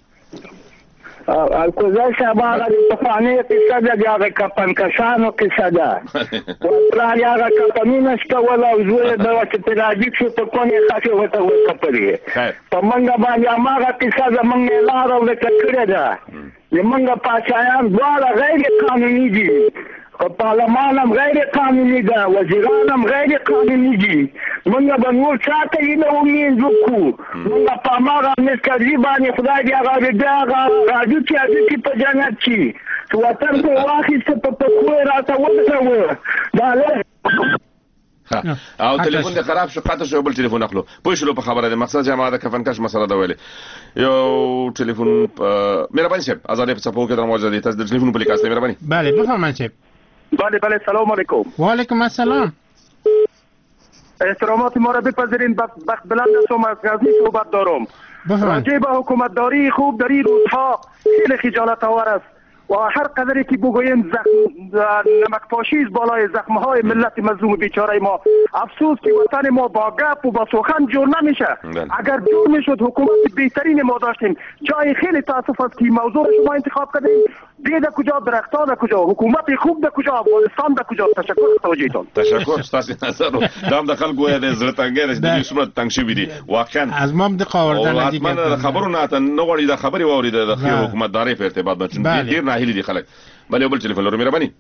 الکوزر صاحب هغه د پخوانۍ قصه ده، د هغه کپنکشانو قصه ده. پلار یې هغه کپنونه شکول او زوی به ورته تراجیک شو په کونې خښې ورته وکپلې. په منګه باندې هماغه قصه زموږ نه لاره ورکه کړې ده. زموږ پاچایان دواړه غیر قانوني دي، پارلمان هم غیر قانوني ده، وزیران هم غیر قانوني دي. موږ به نور چا ته یې نه امید وکړو. موږ په هماغه امنیتکاري باندې خدای دې هغه د هغه راډیو چې هډوکي په جنت کې چې وطن ته یې واخیسته په پښو یې راته ودرول. او تلیفون دې خراب شو قطع شو. بل تلیفون اخلو پوه شلو په خبره ده. مقصد چې ما د کفنکش مسله ده ویلې. یو تلیفون مهرباني صاحب ازادي په څپو کې در موجود دي. تاسو د تلیفون په لیکاسته مهرباني. بله بفرمایئ صاحب. بله سلام علیکم. و علیکم السلام. احترامات ما را بپذیرین. بخت بلند هستم، از غزنی صحبت دارم. راجع به حکومتداری خوب در این روزها خیلی خجالت آور است و هر قدری که بگوییم نمکپاشی است بالای زخمهای ملت مظلوم بیچاره ما. افسوس که وطن ما با گپ و با سخن جور نمیشه. اگر جور میشد حکومت بهترین ما داشتیم. جای خیلی تاسف است که موضوع شما انتخاب کردیم دی در کجا، درخت‌ها در کجا، حکومت خوب در کجا، افغانستان در کجا؟ تشکر توجهتون. تشکر ستاسو نظر دام د خلکو د زړه تنګي د صورت تنګ شوی دي واقعا از ما د قواردن دي خبرونه ته نو غوړي د خبري ووري د حکومتداري په ارتباط باندې ډیر ناهیلي دي خلک. بل یو بل ټلیفون لرو مهرباني.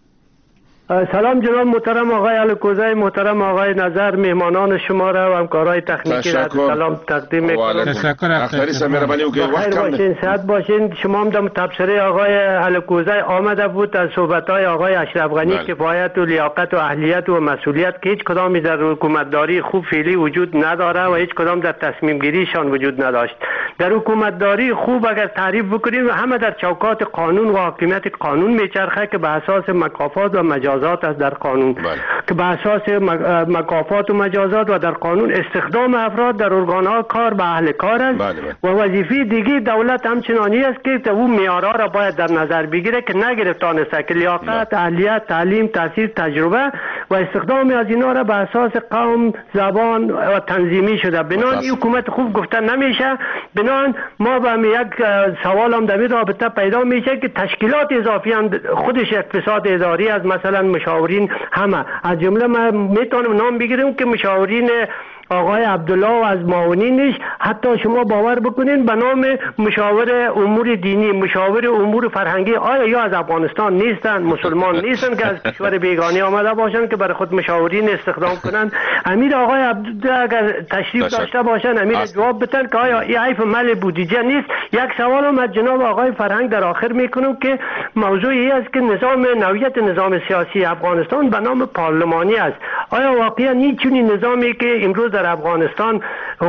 سلام جناب محترم آقای الکوزی، محترم آقای نظر، مهمانان شما را و همکارای تکنیکی را سلام تقدیم می‌کنم. تشکر اختری مهربانی و وقت کم باشین، صحت باشین. شما هم در تبصره آقای الکوزی آمده بود از صحبت‌های آقای اشرف غنی کفایت و لیاقت و اهلیت و مسئولیت که هیچ کدامی در حکومتداری خوب فعلی وجود نداره و هیچ کدام در تصمیم گیریشان وجود نداشت. در حکومتداری خوب اگر تعریف بکنیم و همه در چوکات قانون و حاکمیت قانون میچرخه که به اساس مکافات و مجازات است در قانون که به اساس مکافات و مجازات و در قانون استخدام افراد در ارگان‌ها کار به اهل کار است و وظیفه دیگه دولت همچنانی است که او معیارها را باید در نظر بگیره که نگرفتانسته که لیاقت، اهلیت، تعلیم، تحصیل، تجربه و استخدام از اینا را به اساس قوم، زبان و تنظیمی شده. بنان این حکومت خوب گفته نمیشه. بنان ما به یک سوال هم در رابطه پیدا میشه که تشکیلات اضافی هم خودش اقتصاد اداری از مثلا مشاورین همه از جمله من میتونم نام بگیرم که مشاورین آقای عبدالله از معاونینش حتی شما باور بکنین به نام مشاور امور دینی، مشاور امور فرهنگی، آیا یا از افغانستان نیستن، مسلمان نیستن که از کشور بیگانه آمده باشن که برای خود مشاورین استخدام کنن؟ امیر آقای عبدالله اگر تشریف داشته باشن امیر جواب بدن که آیا این عیب مال بودجه نیست. یک سوال هم از جناب آقای فرهنگ در آخر میکنم که موضوعی است که نوعیت نظام سیاسی افغانستان به نام پارلمانی است. آیا واقعا این چنین نظامی که امروز در افغانستان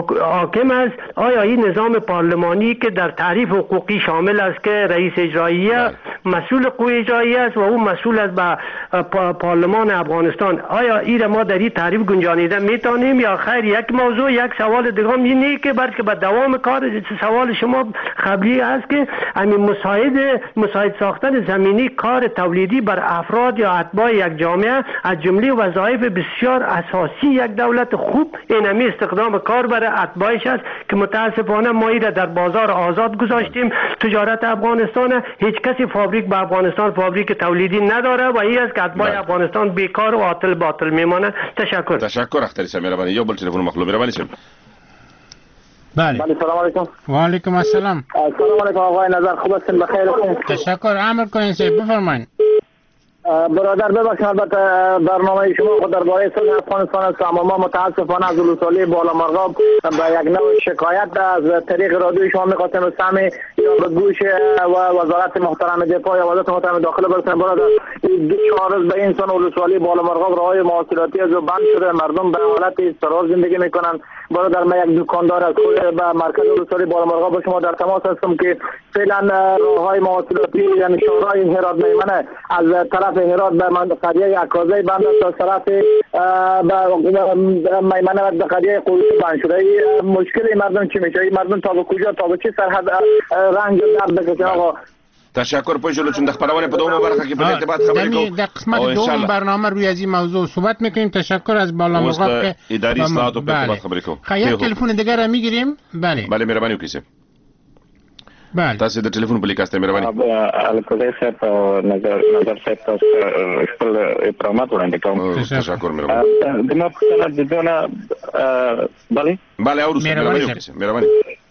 حاکم است، آیا این نظام پارلمانی که در تعریف حقوقی شامل است که رئیس اجراییه مسئول قوه اجراییه است و او مسئول است به پارلمان افغانستان، آیا این ما در این تعریف گنجانیده میتونیم یا خیر؟ یک موضوع یک سوال دیگه هم اینه که بلکه به دوام کار سوال شما قبلی است که همین مساعد ساختن زمینی کار تولیدی بر افراد یا اتباع یک جامعه از جمله وظایف بسیار اساسی یک دولت خوب اینمی استخدام کار برای اتباعش است که متاسفانه ما این در بازار آزاد گذاشتیم. تجارت افغانستان، هیچ کسی فابریک به افغانستان فابریک تولیدی نداره و این است که اتباع افغانستان بیکار و عاطل باطل میمانه. تشکر اختری مهربانی. یو بل تلفن مخلو مهربانی شم. بله سلام علیکم. و علیکم السلام. سلام علیکم آقای نظر، خوب هستین؟ بخیر هستین؟ تشکر. امر کنین سید بفرمایید. برادر ببخشید البته برنامه شما خود درباره صلح افغانستان است، اما ما متاسفانه از ولسوالی بالامرغاب به یک نوع شکایت از طریق رادیو شما می‌خواستیم سمی یا به گوش و وزارت محترم دفاع یا وزارت محترم داخله برسیم. برادر 4 روز به این سان ولسوالی بالامرغاب راههای مواصلاتی از بند شده، مردم به حالت اضطرار زندگی میکنن. برادر من یک دکاندار از خود به مرکز ولسوالی بالامرغاب با شما در تماس هستم که فعلا راههای مواصلاتی یعنی شورای هرات میمنه از طرف هرات به قریه اکازی بند است، طرف میمنه به قریه قویس بند شده. مشکل مردم چی میشه؟ مردم تا به کجا تا به چه سرحد رنج درد بکشه آقا؟ تشکر پوجلو چون د خبرونه په دومره برخه کې په ارتباط خبرې کوو. د قسمت دوم برنامه روی از این موضوع صحبت میکنیم. تشکر از بالامرغاب که اداری اصلاحات په ارتباط خبرې کوو. خیر تلفن دیگه را میگیریم. بله مهرباني وکړئ. بله تاسو د ټلیفون په لیکاسته مهرباني. الکوزی صاحب او نظر صاحب تاسو خپل احترامات وړاندې کوم. تشکر مهرباني. د ما په اړه د دونه بله او مهرباني وکړئ. مهرباني.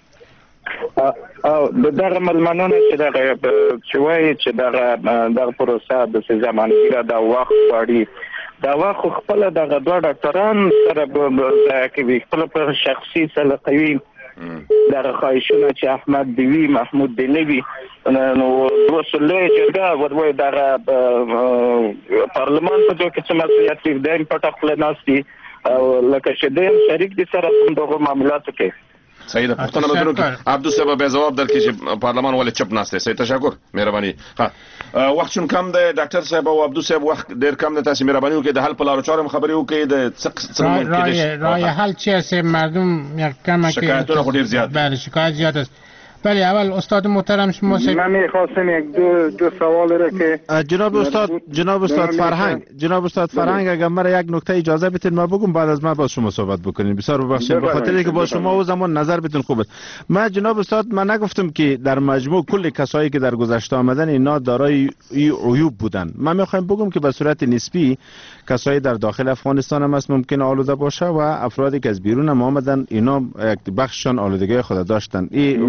او دغه ملمنونه چې دغه چوي چې دغه پروسه د زمانګیره د وخت غواړي دا وخت خپل دغه دوه ډاکټران سره کې خپل پر شخصي سلقوي دغه خواهشونه چې احمد دیوی محمود دلوی نو وسلې چې دا وروي دغه پارلمان په جو کې چې مسؤلیت دې په خپل ناسي او لکه چې دې شریک دي سره په دغه معاملاتو کې صحیح ده. پښتنه بدرو کې عبدو صاحب به جواب درکړي چې پارلمان ولې چپ ناشته. صحیح تشکر مهرباني. ها وخت چون کم ده ډاکټر صاحب او عبدو صاحب وخت ډیر کم ده. تاسو مهرباني وکړئ د حل په لارو چارو خبرې وکړئ د رای حل چی است؟ مردم یک کم شکایتونه خو ډیر زیات. بله شکایت زیاد است. بله اول استاد محترم شما من میخواستم یک دو سوال را که جناب استاد فرهنگ اگر مرا یک نکته اجازه بدید ما بگم بعد از من با شما صحبت بکنید. بسیار ببخشید به خاطر اینکه با شما او زمان نظر بتون خوبه. من جناب استاد من نگفتم که در مجموع کل کسایی که در گذشته آمدن اینا دارای عیوب بودن. من میخوایم بگم که به صورت نسبی کسایی در داخل افغانستان هم است ممکن آلوده باشه و افرادی که از بیرون هم آمدن اینا یک بخششان آلودگی خود داشتن.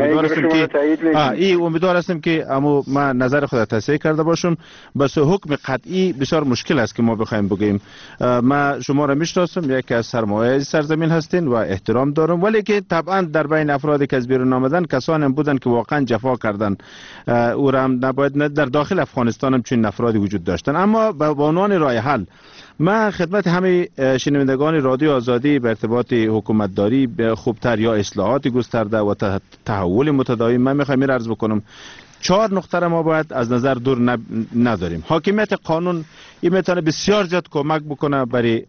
امیدوار هستم که اما من نظر خود تصحیح کرده باشم. بس حکم قطعی بسیار مشکل است که ما بخوایم بگیم. ما شما را میشناسم، یکی از سرمایه سرزمین هستین و احترام دارم، ولی که طبعا در بین افرادی که از بیرون آمدن کسانی هم بودن که واقعا جفا کردن. او را هم نباید در داخل افغانستان هم چنین افرادی وجود داشتن. اما به عنوان راه حل من خدمت همه شنوندگان رادیو آزادی به ارتباط حکومتداری خوبتر یا اصلاحات گسترده و تحول متداوم من میخوایم عرض بکنم 4 نقطه ما باید از نظر دور نداریم. حاکمیت قانون این میتونه بسیار زیاد کمک بکنه برای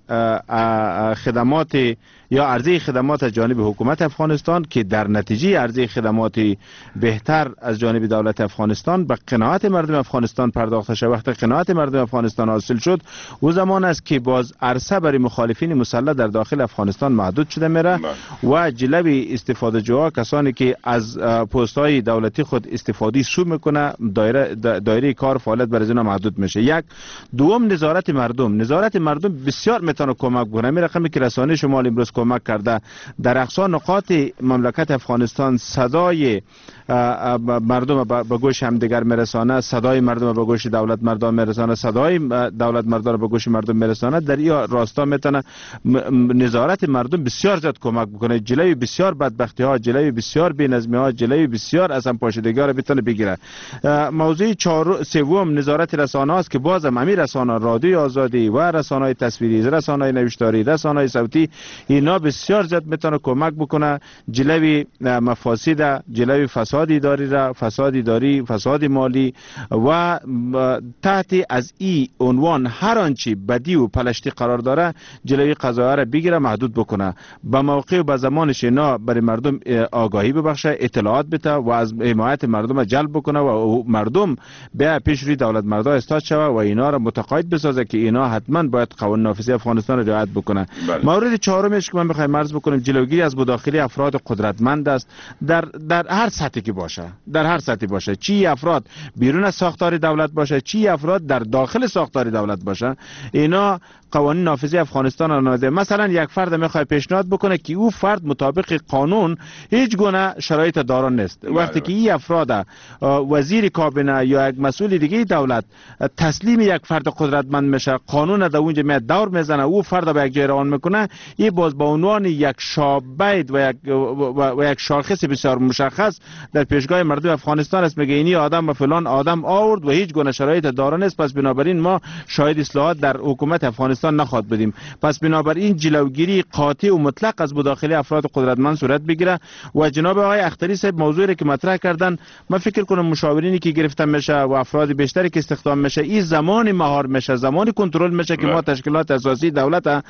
خدمات یا عرضه خدمات از جانب حکومت افغانستان که در نتیجه عرضه خدمات بهتر از جانب دولت افغانستان به قناعت مردم افغانستان پرداخته شد. وقتی قناعت مردم افغانستان حاصل شد او زمان است که باز عرصه برای مخالفین مسلح در داخل افغانستان محدود شده میره و جلوی استفاده جوها کسانی که از پست های دولتی خود استفاده سو میکنه دایره کار فعالیت برای اینا محدود میشه. یک دوم نظارت مردم بسیار میتونه کمک بکنه. می رقمی که رسانه شمال امروز کمک کرده در اقصا نقاط مملکت افغانستان صدای مردم به گوش همدیگر میرسانه، صدای مردم به گوش دولت مردم میرسانه، صدای دولت مردم به گوش مردم میرسانه. در این راستا میتونه نظارت مردم بسیار زیاد کمک بکنه، جلوی بسیار بدبختی ها، جلوی بسیار بی‌نظمی ها، جلوی بسیار از هم پاشیدگی ها را بتونه بگیره. موضوع سوم نظارت رسانه است که بازم همین رسانه رادیو آزادی و رسانه‌های تصویری، رسانه‌های نوشتاری، رسانه‌های صوتی اینا بسیار زیاد میتونه کمک بکنه جلوی مفاسد، جلوی فساد اداری، فساد مالی و تحت از این عنوان هر آنچه بدی و پلشتی قرار داره جلوی قضایا را بگیره، محدود بکنه. به موقع و به زمانش اینا برای مردم آگاهی ببخشه، اطلاعات بده و از حمایت مردم جلب بکنه و مردم به پیش روی دولت مردا استاد شوه و اینا را متقاعد بسازه که اینا حتما باید قوانین نافذی افغانستان را رعایت بکنه. مورد چهارمش که من میخوایم عرض بکنم جلوگیری از مداخله افراد قدرتمند است در هر سطحی که باشه، چی افراد بیرون از ساختار دولت باشه، چی افراد در داخل ساختار دولت باشه، اینا قوانین نافذی افغانستان را ناده. مثلا یک فرد میخواد پیشنهاد بکنه که او فرد مطابق قانون هیچ گونه شرایط دارا نیست. وقتی که این افراد وزیر کابینه یا یک مسئول دیگه دولت تسلیم یک فرد قدرتمند میشه، قانون در اونجا میاد دور میزنه، او فرد به یک جای روان میکنه، این باز به عنوان یک شابید و یک شاخص بسیار مشخص در پیشگاه مردم افغانستان است. میگه اینی آدم و فلان آدم آورد و هیچ گونه شرایط دارا نیست، پس بنابراین ما شاهد اصلاحات در حکومت افغانستان نخواهد بدیم. پس بنابراین جلوگیری قاطع و مطلق از مداخله افراد قدرتمند صورت بگیره. و جناب آقای اختری صاحب موضوعی که مطرح کردن، من فکر کنم مشاورینی که گرفته میشه و افراد بیشتری که استخدام میشه این زمان مهار میشه، زمان کنترل میشه که ما تشکیلات اساسی دولت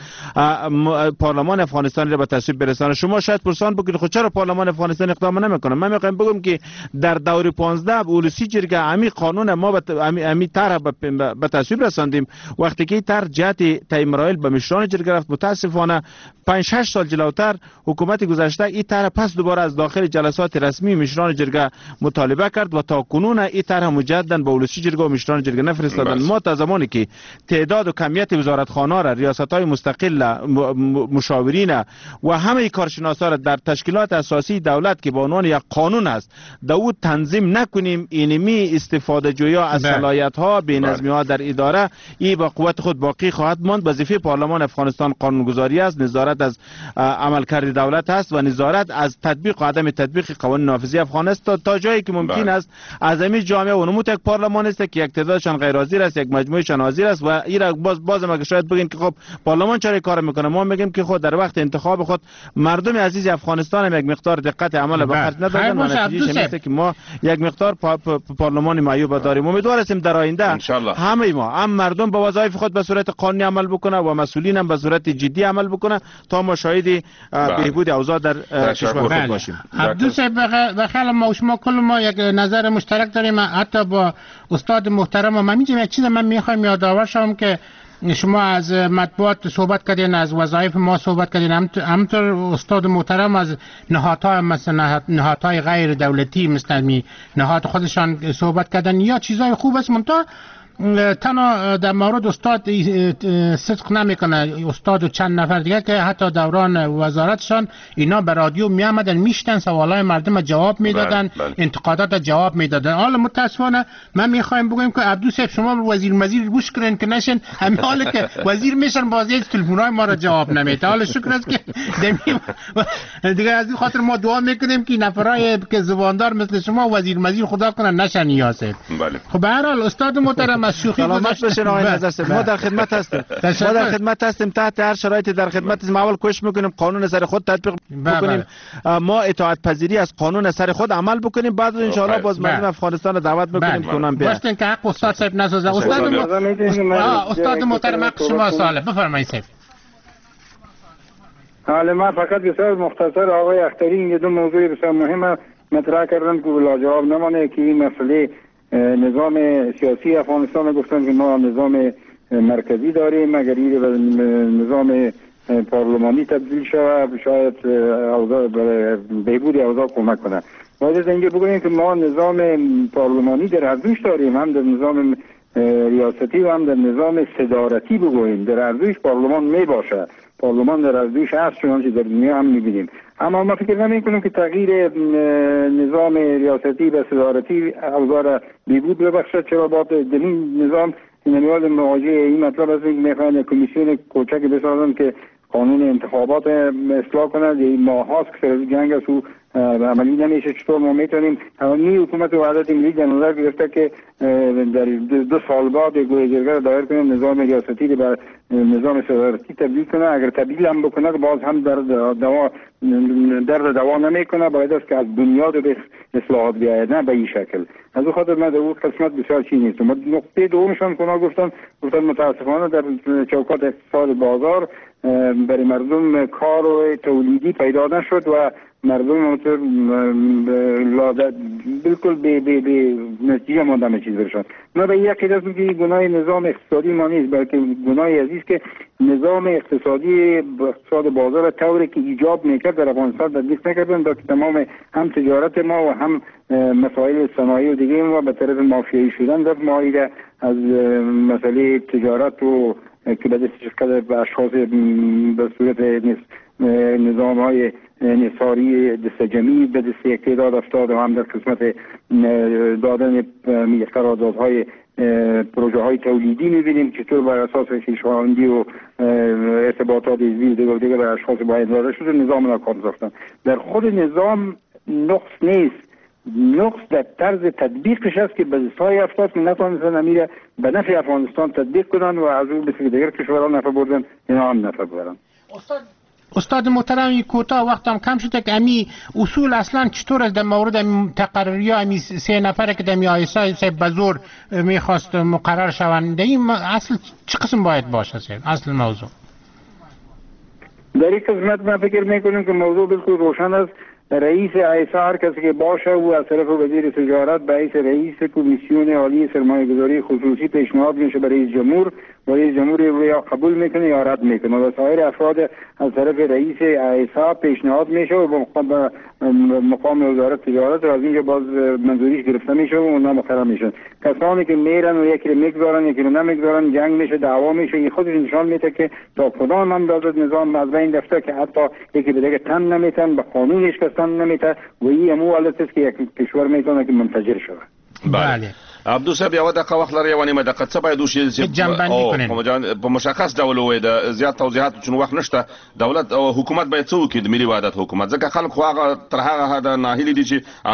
پارلمان افغانستان را به تصویب برسانه. شما شاید پرسان بکنید خود چرا پارلمان افغانستان اقدام نمیکنه؟ من میخوام بگم که در دور 15 اولسی جرگه امی قانون ما امی طرح به تصویب رساندیم. وقتی که طرح جهت تعیین رایل به مشران جرگه رفت، متاسفانه 5-6 سال جلوتر حکومت گذشته این طرح پس دوباره از داخل جلسات رسمی مشران جرگه مطالبه کرد و تا کنون این طرح مجددا به اولسی جرگه و مشران جرگه نفرستادن. ما تا زمانی که تعداد و کمیت وزارتخانه را، ریاست‌های مستقل، مشاورین و همه کارشناسا را در تشکیلات اساسی دولت که به عنوان یک قانون است داود تنظیم نکنیم، اینمی استفاده جویا از صلاحیت‌ها، بی‌نظمی‌ها در اداره این با قوت خود باقی خواهد ماند. وظیفه پارلمان افغانستان قانونگذاری است، نظارت از عملکرد دولت است و نظارت از تطبیق و عدم تطبیق قوانین نافذی افغانستان تا جایی که ممکن است. از همین جامعه و نمود یک پارلمان است که یک تعدادشان غیر حاضر است، یک مجموعهشان حاضر است و این باز ما شاید بگین که خب پارلمان چرا کار میکنه؟ ما میگیم که خود در وقت انتخاب خود مردم عزیز افغانستان هم یک مقدار دقت عمل به خرج ندادن. میشه که ما یک مقدار پارلمان معیوب داریم. امیدوار هستیم در آینده همه ما هم مردم به وظایف خود به صورت قانونی عمل بکنه و مسئولین هم به صورت جدی عمل بکنه تا ما شاهد بهبود اوضاع در کشور خود باشیم. عبدالصاحب بخیر، ما و شما کل ما یک نظر مشترک داریم. حتی با استاد محترم و من یک چیز من میخوایم یادآور شم که شما از مطبوعات صحبت کردین، از وظایف ما صحبت کردین، همطور استاد محترم از نهادهای مثل نهادهای غیر دولتی مثل نهاد خودشان صحبت کردن. یا چیزای خوب است منتها تنها در مورد استاد صدق نمیکنه. استاد و چند نفر دیگه که حتی دوران وزارتشان اینا به رادیو می آمدن میشتن، سوالای مردم جواب میدادن، انتقادات جواب میدادن. حالا متاسفانه من میخوایم بگم که عبدالصاحب شما وزیر گوش کنین که نشن، همین حالی که وزیر میشن بازی تلفن‌های ما را جواب نمیده. حالا شکر است که دیگه از این خاطر ما دعا میکنیم که نفرای که زباندار مثل شما وزیر خدا کنه نشن یاسر. خب به هر حال استاد محترم سلامت باشین آقای نظر. ما در خدمت هستیم تحت هر شرایطی در خدمت ما. اول کوشش میکنیم قانون سر خود تطبیق بکنیم، ما اطاعت پذیری از قانون سر خود عمل بکنیم، بعد ان شاء الله باز مردم افغانستان رو دعوت بکنیم که اونم بیان. باشه که حق استاد صاحب نسازه. استاد محترم حق شما سواله، بفرمایید صاحب. حالا ما فقط بسیار مختصر آقای اختری یه دو موضوع بسیار مهم مطرح کردن که لاجواب نمانه که این مسئله نظام سیاسی افغانستان گفتن که ما نظام مرکزی داریم، اگر این نظام پارلمانی تبدیل شود شاید اوضاع بهبود اوضاع کمک کنه. باید از اینجا بگوییم که ما نظام پارلمانی در هر دوش داریم، هم در نظام ریاستی و هم در نظام صدارتی بگوییم. در هر دوش پارلمان می باشه، پارلمان در هر دوش هست، چنانچه در دنیا هم میبینیم. اما ما فکر نمی کنیم که تغییر نظام ریاستی به صدارتی اوضاع را بهبود ببخشد، چرا با این نظام نمیاد مواجه این مطلب است که میخوان کمیسیون کوچک بسازن که قانون انتخابات اصلاح کنند. این ماه هاست که جنگ است و عملی نمیشه. چطور ما میتونیم همین حکومت وحدت ملی در نظر گرفته که در 2 سال بعد گویجرگه دایر کنیم نظام ریاستی به نظام صدارتی تبدیل کنه. اگر تبدیل هم بکنه باز هم درد دوا نمیکنه، باید است که از بنیاد به اصلاحات بیاید، نه به این شکل. از اون خاطر من در اون قسمت بسیار چیز نیست. نقطه دومشان که گفتن متاسفانه در چوکات اقتصاد بازار برای مردم کار و تولیدی پیدا نشد و مردم بالکل به نتیجه ماندن چیز برشن. ما به یک عقیده هستم که گناه نظام اقتصادی ما نیست، بلکه گناه عزیز که نظام اقتصادی اقتصاد بازار طوری که ایجاب میکرد در افغانستان تطبیق نکردن، تا که تمام هم تجارت ما و هم مسائل صنایع و دیگه ما به طرف مافیایی شدن در مایده از مسئله تجارت و که به دستش کرده به اشخاص به صورت نظام های نصاری دست جمعی به دست یک تعداد افتاد و هم در قسمت دادن قراردادهای پروژه های تولیدی میبینیم چطور بر اساس خویشاوندی و ارتباطات حزبی دیگه بر اشخاص باید داده شده نظام ناکار ساختن. در خود نظام نقص نیست، نقص در طرز تطبیقش است که بعضی افراد که نتوانستن امیره به نفع افغانستان تطبیق کنن و از اون بسیار دیگر کشورها نفع بردن، اینا هم نفع بردن. استاد محترم کوتاه وقتم کم شده که امی اصول اصلا چطور است در مورد تقرری امی 3 نفره که دمی آیسا صاحب بزور میخواست مقرر شوند، این اصل چه قسم باید باشه اصل موضوع؟ در این قسمت من فکر میکنم که موضوع بالکل روشن است. رئیس آیسا هر کسی که باشه و از طرف وزیر تجارت به حیث رئیس کمیسیون عالی سرمایه‌گذاری خصوصی پیشنهاد میشه به رئیس جمهور و رئیس جمهور یا قبول میکنه یا رد میکنه و سایر افراد از طرف رئیس آیسا پیشنهاد میشه و مقام وزارت تجارت از اینجا باز منظوریش گرفته میشه و اونا مقرر میشن. کسانی که میرن و یکی رو میگذارن یکی رو نمیگذارن جنگ میشه، دعوا میشه. این خودش نشان میده که تا کدام اندازه نظام از بین رفته که حتی یکی به دیگه تن نمیتن، به قانونش کستن نمیتن و این امو حالت است که یک کشور میتونه که منفجر شود. بله. عبدالصاحب یو دقیقه وخت لري یو نیمه دقیقه څه باید وشي په مشخص ډول وای د زیات توضیحات چون وخت نشته. دولت او حکومت باید څه وکړي د ملي وحدت حکومت، ځکه خلک خو هغه تر هغه د ناهیلي دي چې د بخت بلند خبره دی واورده چې په دې معنی اصلا بس نور مکوي. مهرباني شي. بله. عبدالصاحب استاد محترم یک کوتاه وقتم کم شده که امی اصول اصلا چطور از در مورد تعقیب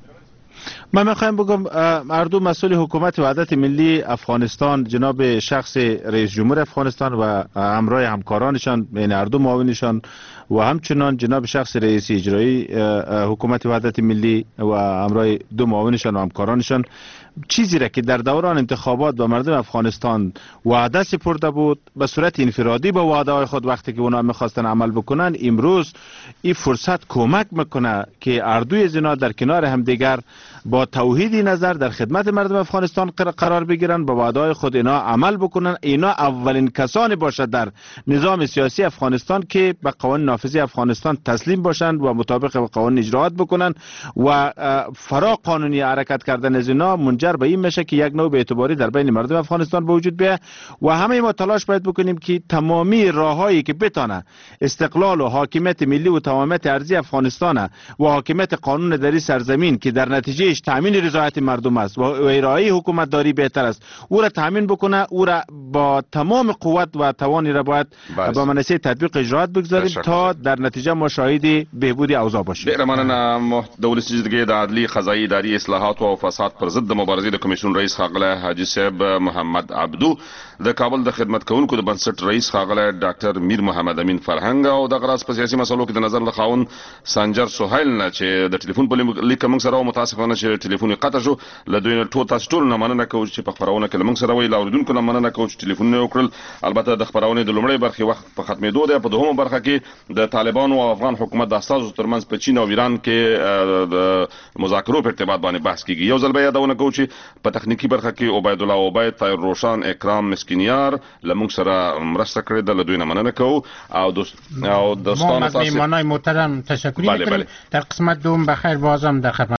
من میخوایم بگم مردم مسئول حکومت وحدت ملی افغانستان جناب شخص رئیس جمهور افغانستان و همراه همکارانشان بین هر دو معاونشان و همچنان جناب شخص رئیس اجرایی حکومت وحدت ملی و همراه دو معاونشان و همکارانشان چیزی را که در دوران انتخابات به مردم افغانستان وعده سپرده بود به صورت انفرادی به وعده های خود وقتی که اونا میخواستن عمل بکنن، امروز این فرصت کمک میکنه که اردوی زنا در کنار همدیگر با توحیدی نظر در خدمت مردم افغانستان قرار بگیرن، با وعده های خود اینا عمل بکنن. اینا اولین کسانی باشد در نظام سیاسی افغانستان که به قوانین نافذی افغانستان تسلیم باشند و مطابق با قوانین اجراات بکنن و فرا قانونی حرکت کردن زنا منجر به این میشه که یک نوع بی‌اعتباری در بین مردم افغانستان به وجود بیاد و همه ما تلاش باید بکنیم که تمامی راههایی که بتونه استقلال و حاکمیت ملی و تمامیت ارضی افغانستان و حاکمیت قانون در این سرزمین که در نتیجه تامین رضایت مردم است و ارائه حکومت داری بهتر است، او را تامین بکنه، او را با تمام قوت و توانی را باید با منصه تطبیق اجراات بگذاریم تا در نتیجه ما شاهد بهبود اوضاع باشیم. ډیره مننه دولت جرګې د عدلي قضایي اداري اصلاحات او فساد پر ضد د مبارزې د کمیشن رئیس ښاغلی حاجي صاحب محمد عبدو، د کابل د خدمت کوونکو د بنسټ رئیس ښاغلی ډاکټر میر محمد امین فرهنګ او دغه راز په سیاسي مسلو کې د نظر له خاوند سنجر سهیل نه چې د ټلیفون په لیک موږ سره متاسفانه چې ټلیفون قطع شو، له دوی ټول تاسو ټول نه مننه کوو چې په خبرونه کې موږ سره وی لاوریدونکو نه مننه کوو چې ټلیفون نه وکړل. البته د خبرونه د لومړی برخې وخت په ختمېدو دی. په دوهمه برخه کې د طالبانو او افغان حکومت د استازو ترمنځ په چین او ایران کې د مذاکرو په ارتباط باندې بحث کیږي. یو ځل بیا یادونه کوو چې په تخنیکی برخه کې عبید الله عبید، طاهر روشن، اکرام مسکینیار له موږ سره مرسته کړې ده، له دوی نه مننه کوو او دوستانو تاسو مهمانای محترم تشکر می‌کنیم. در قسمت دوم بخیر بازم در خدمت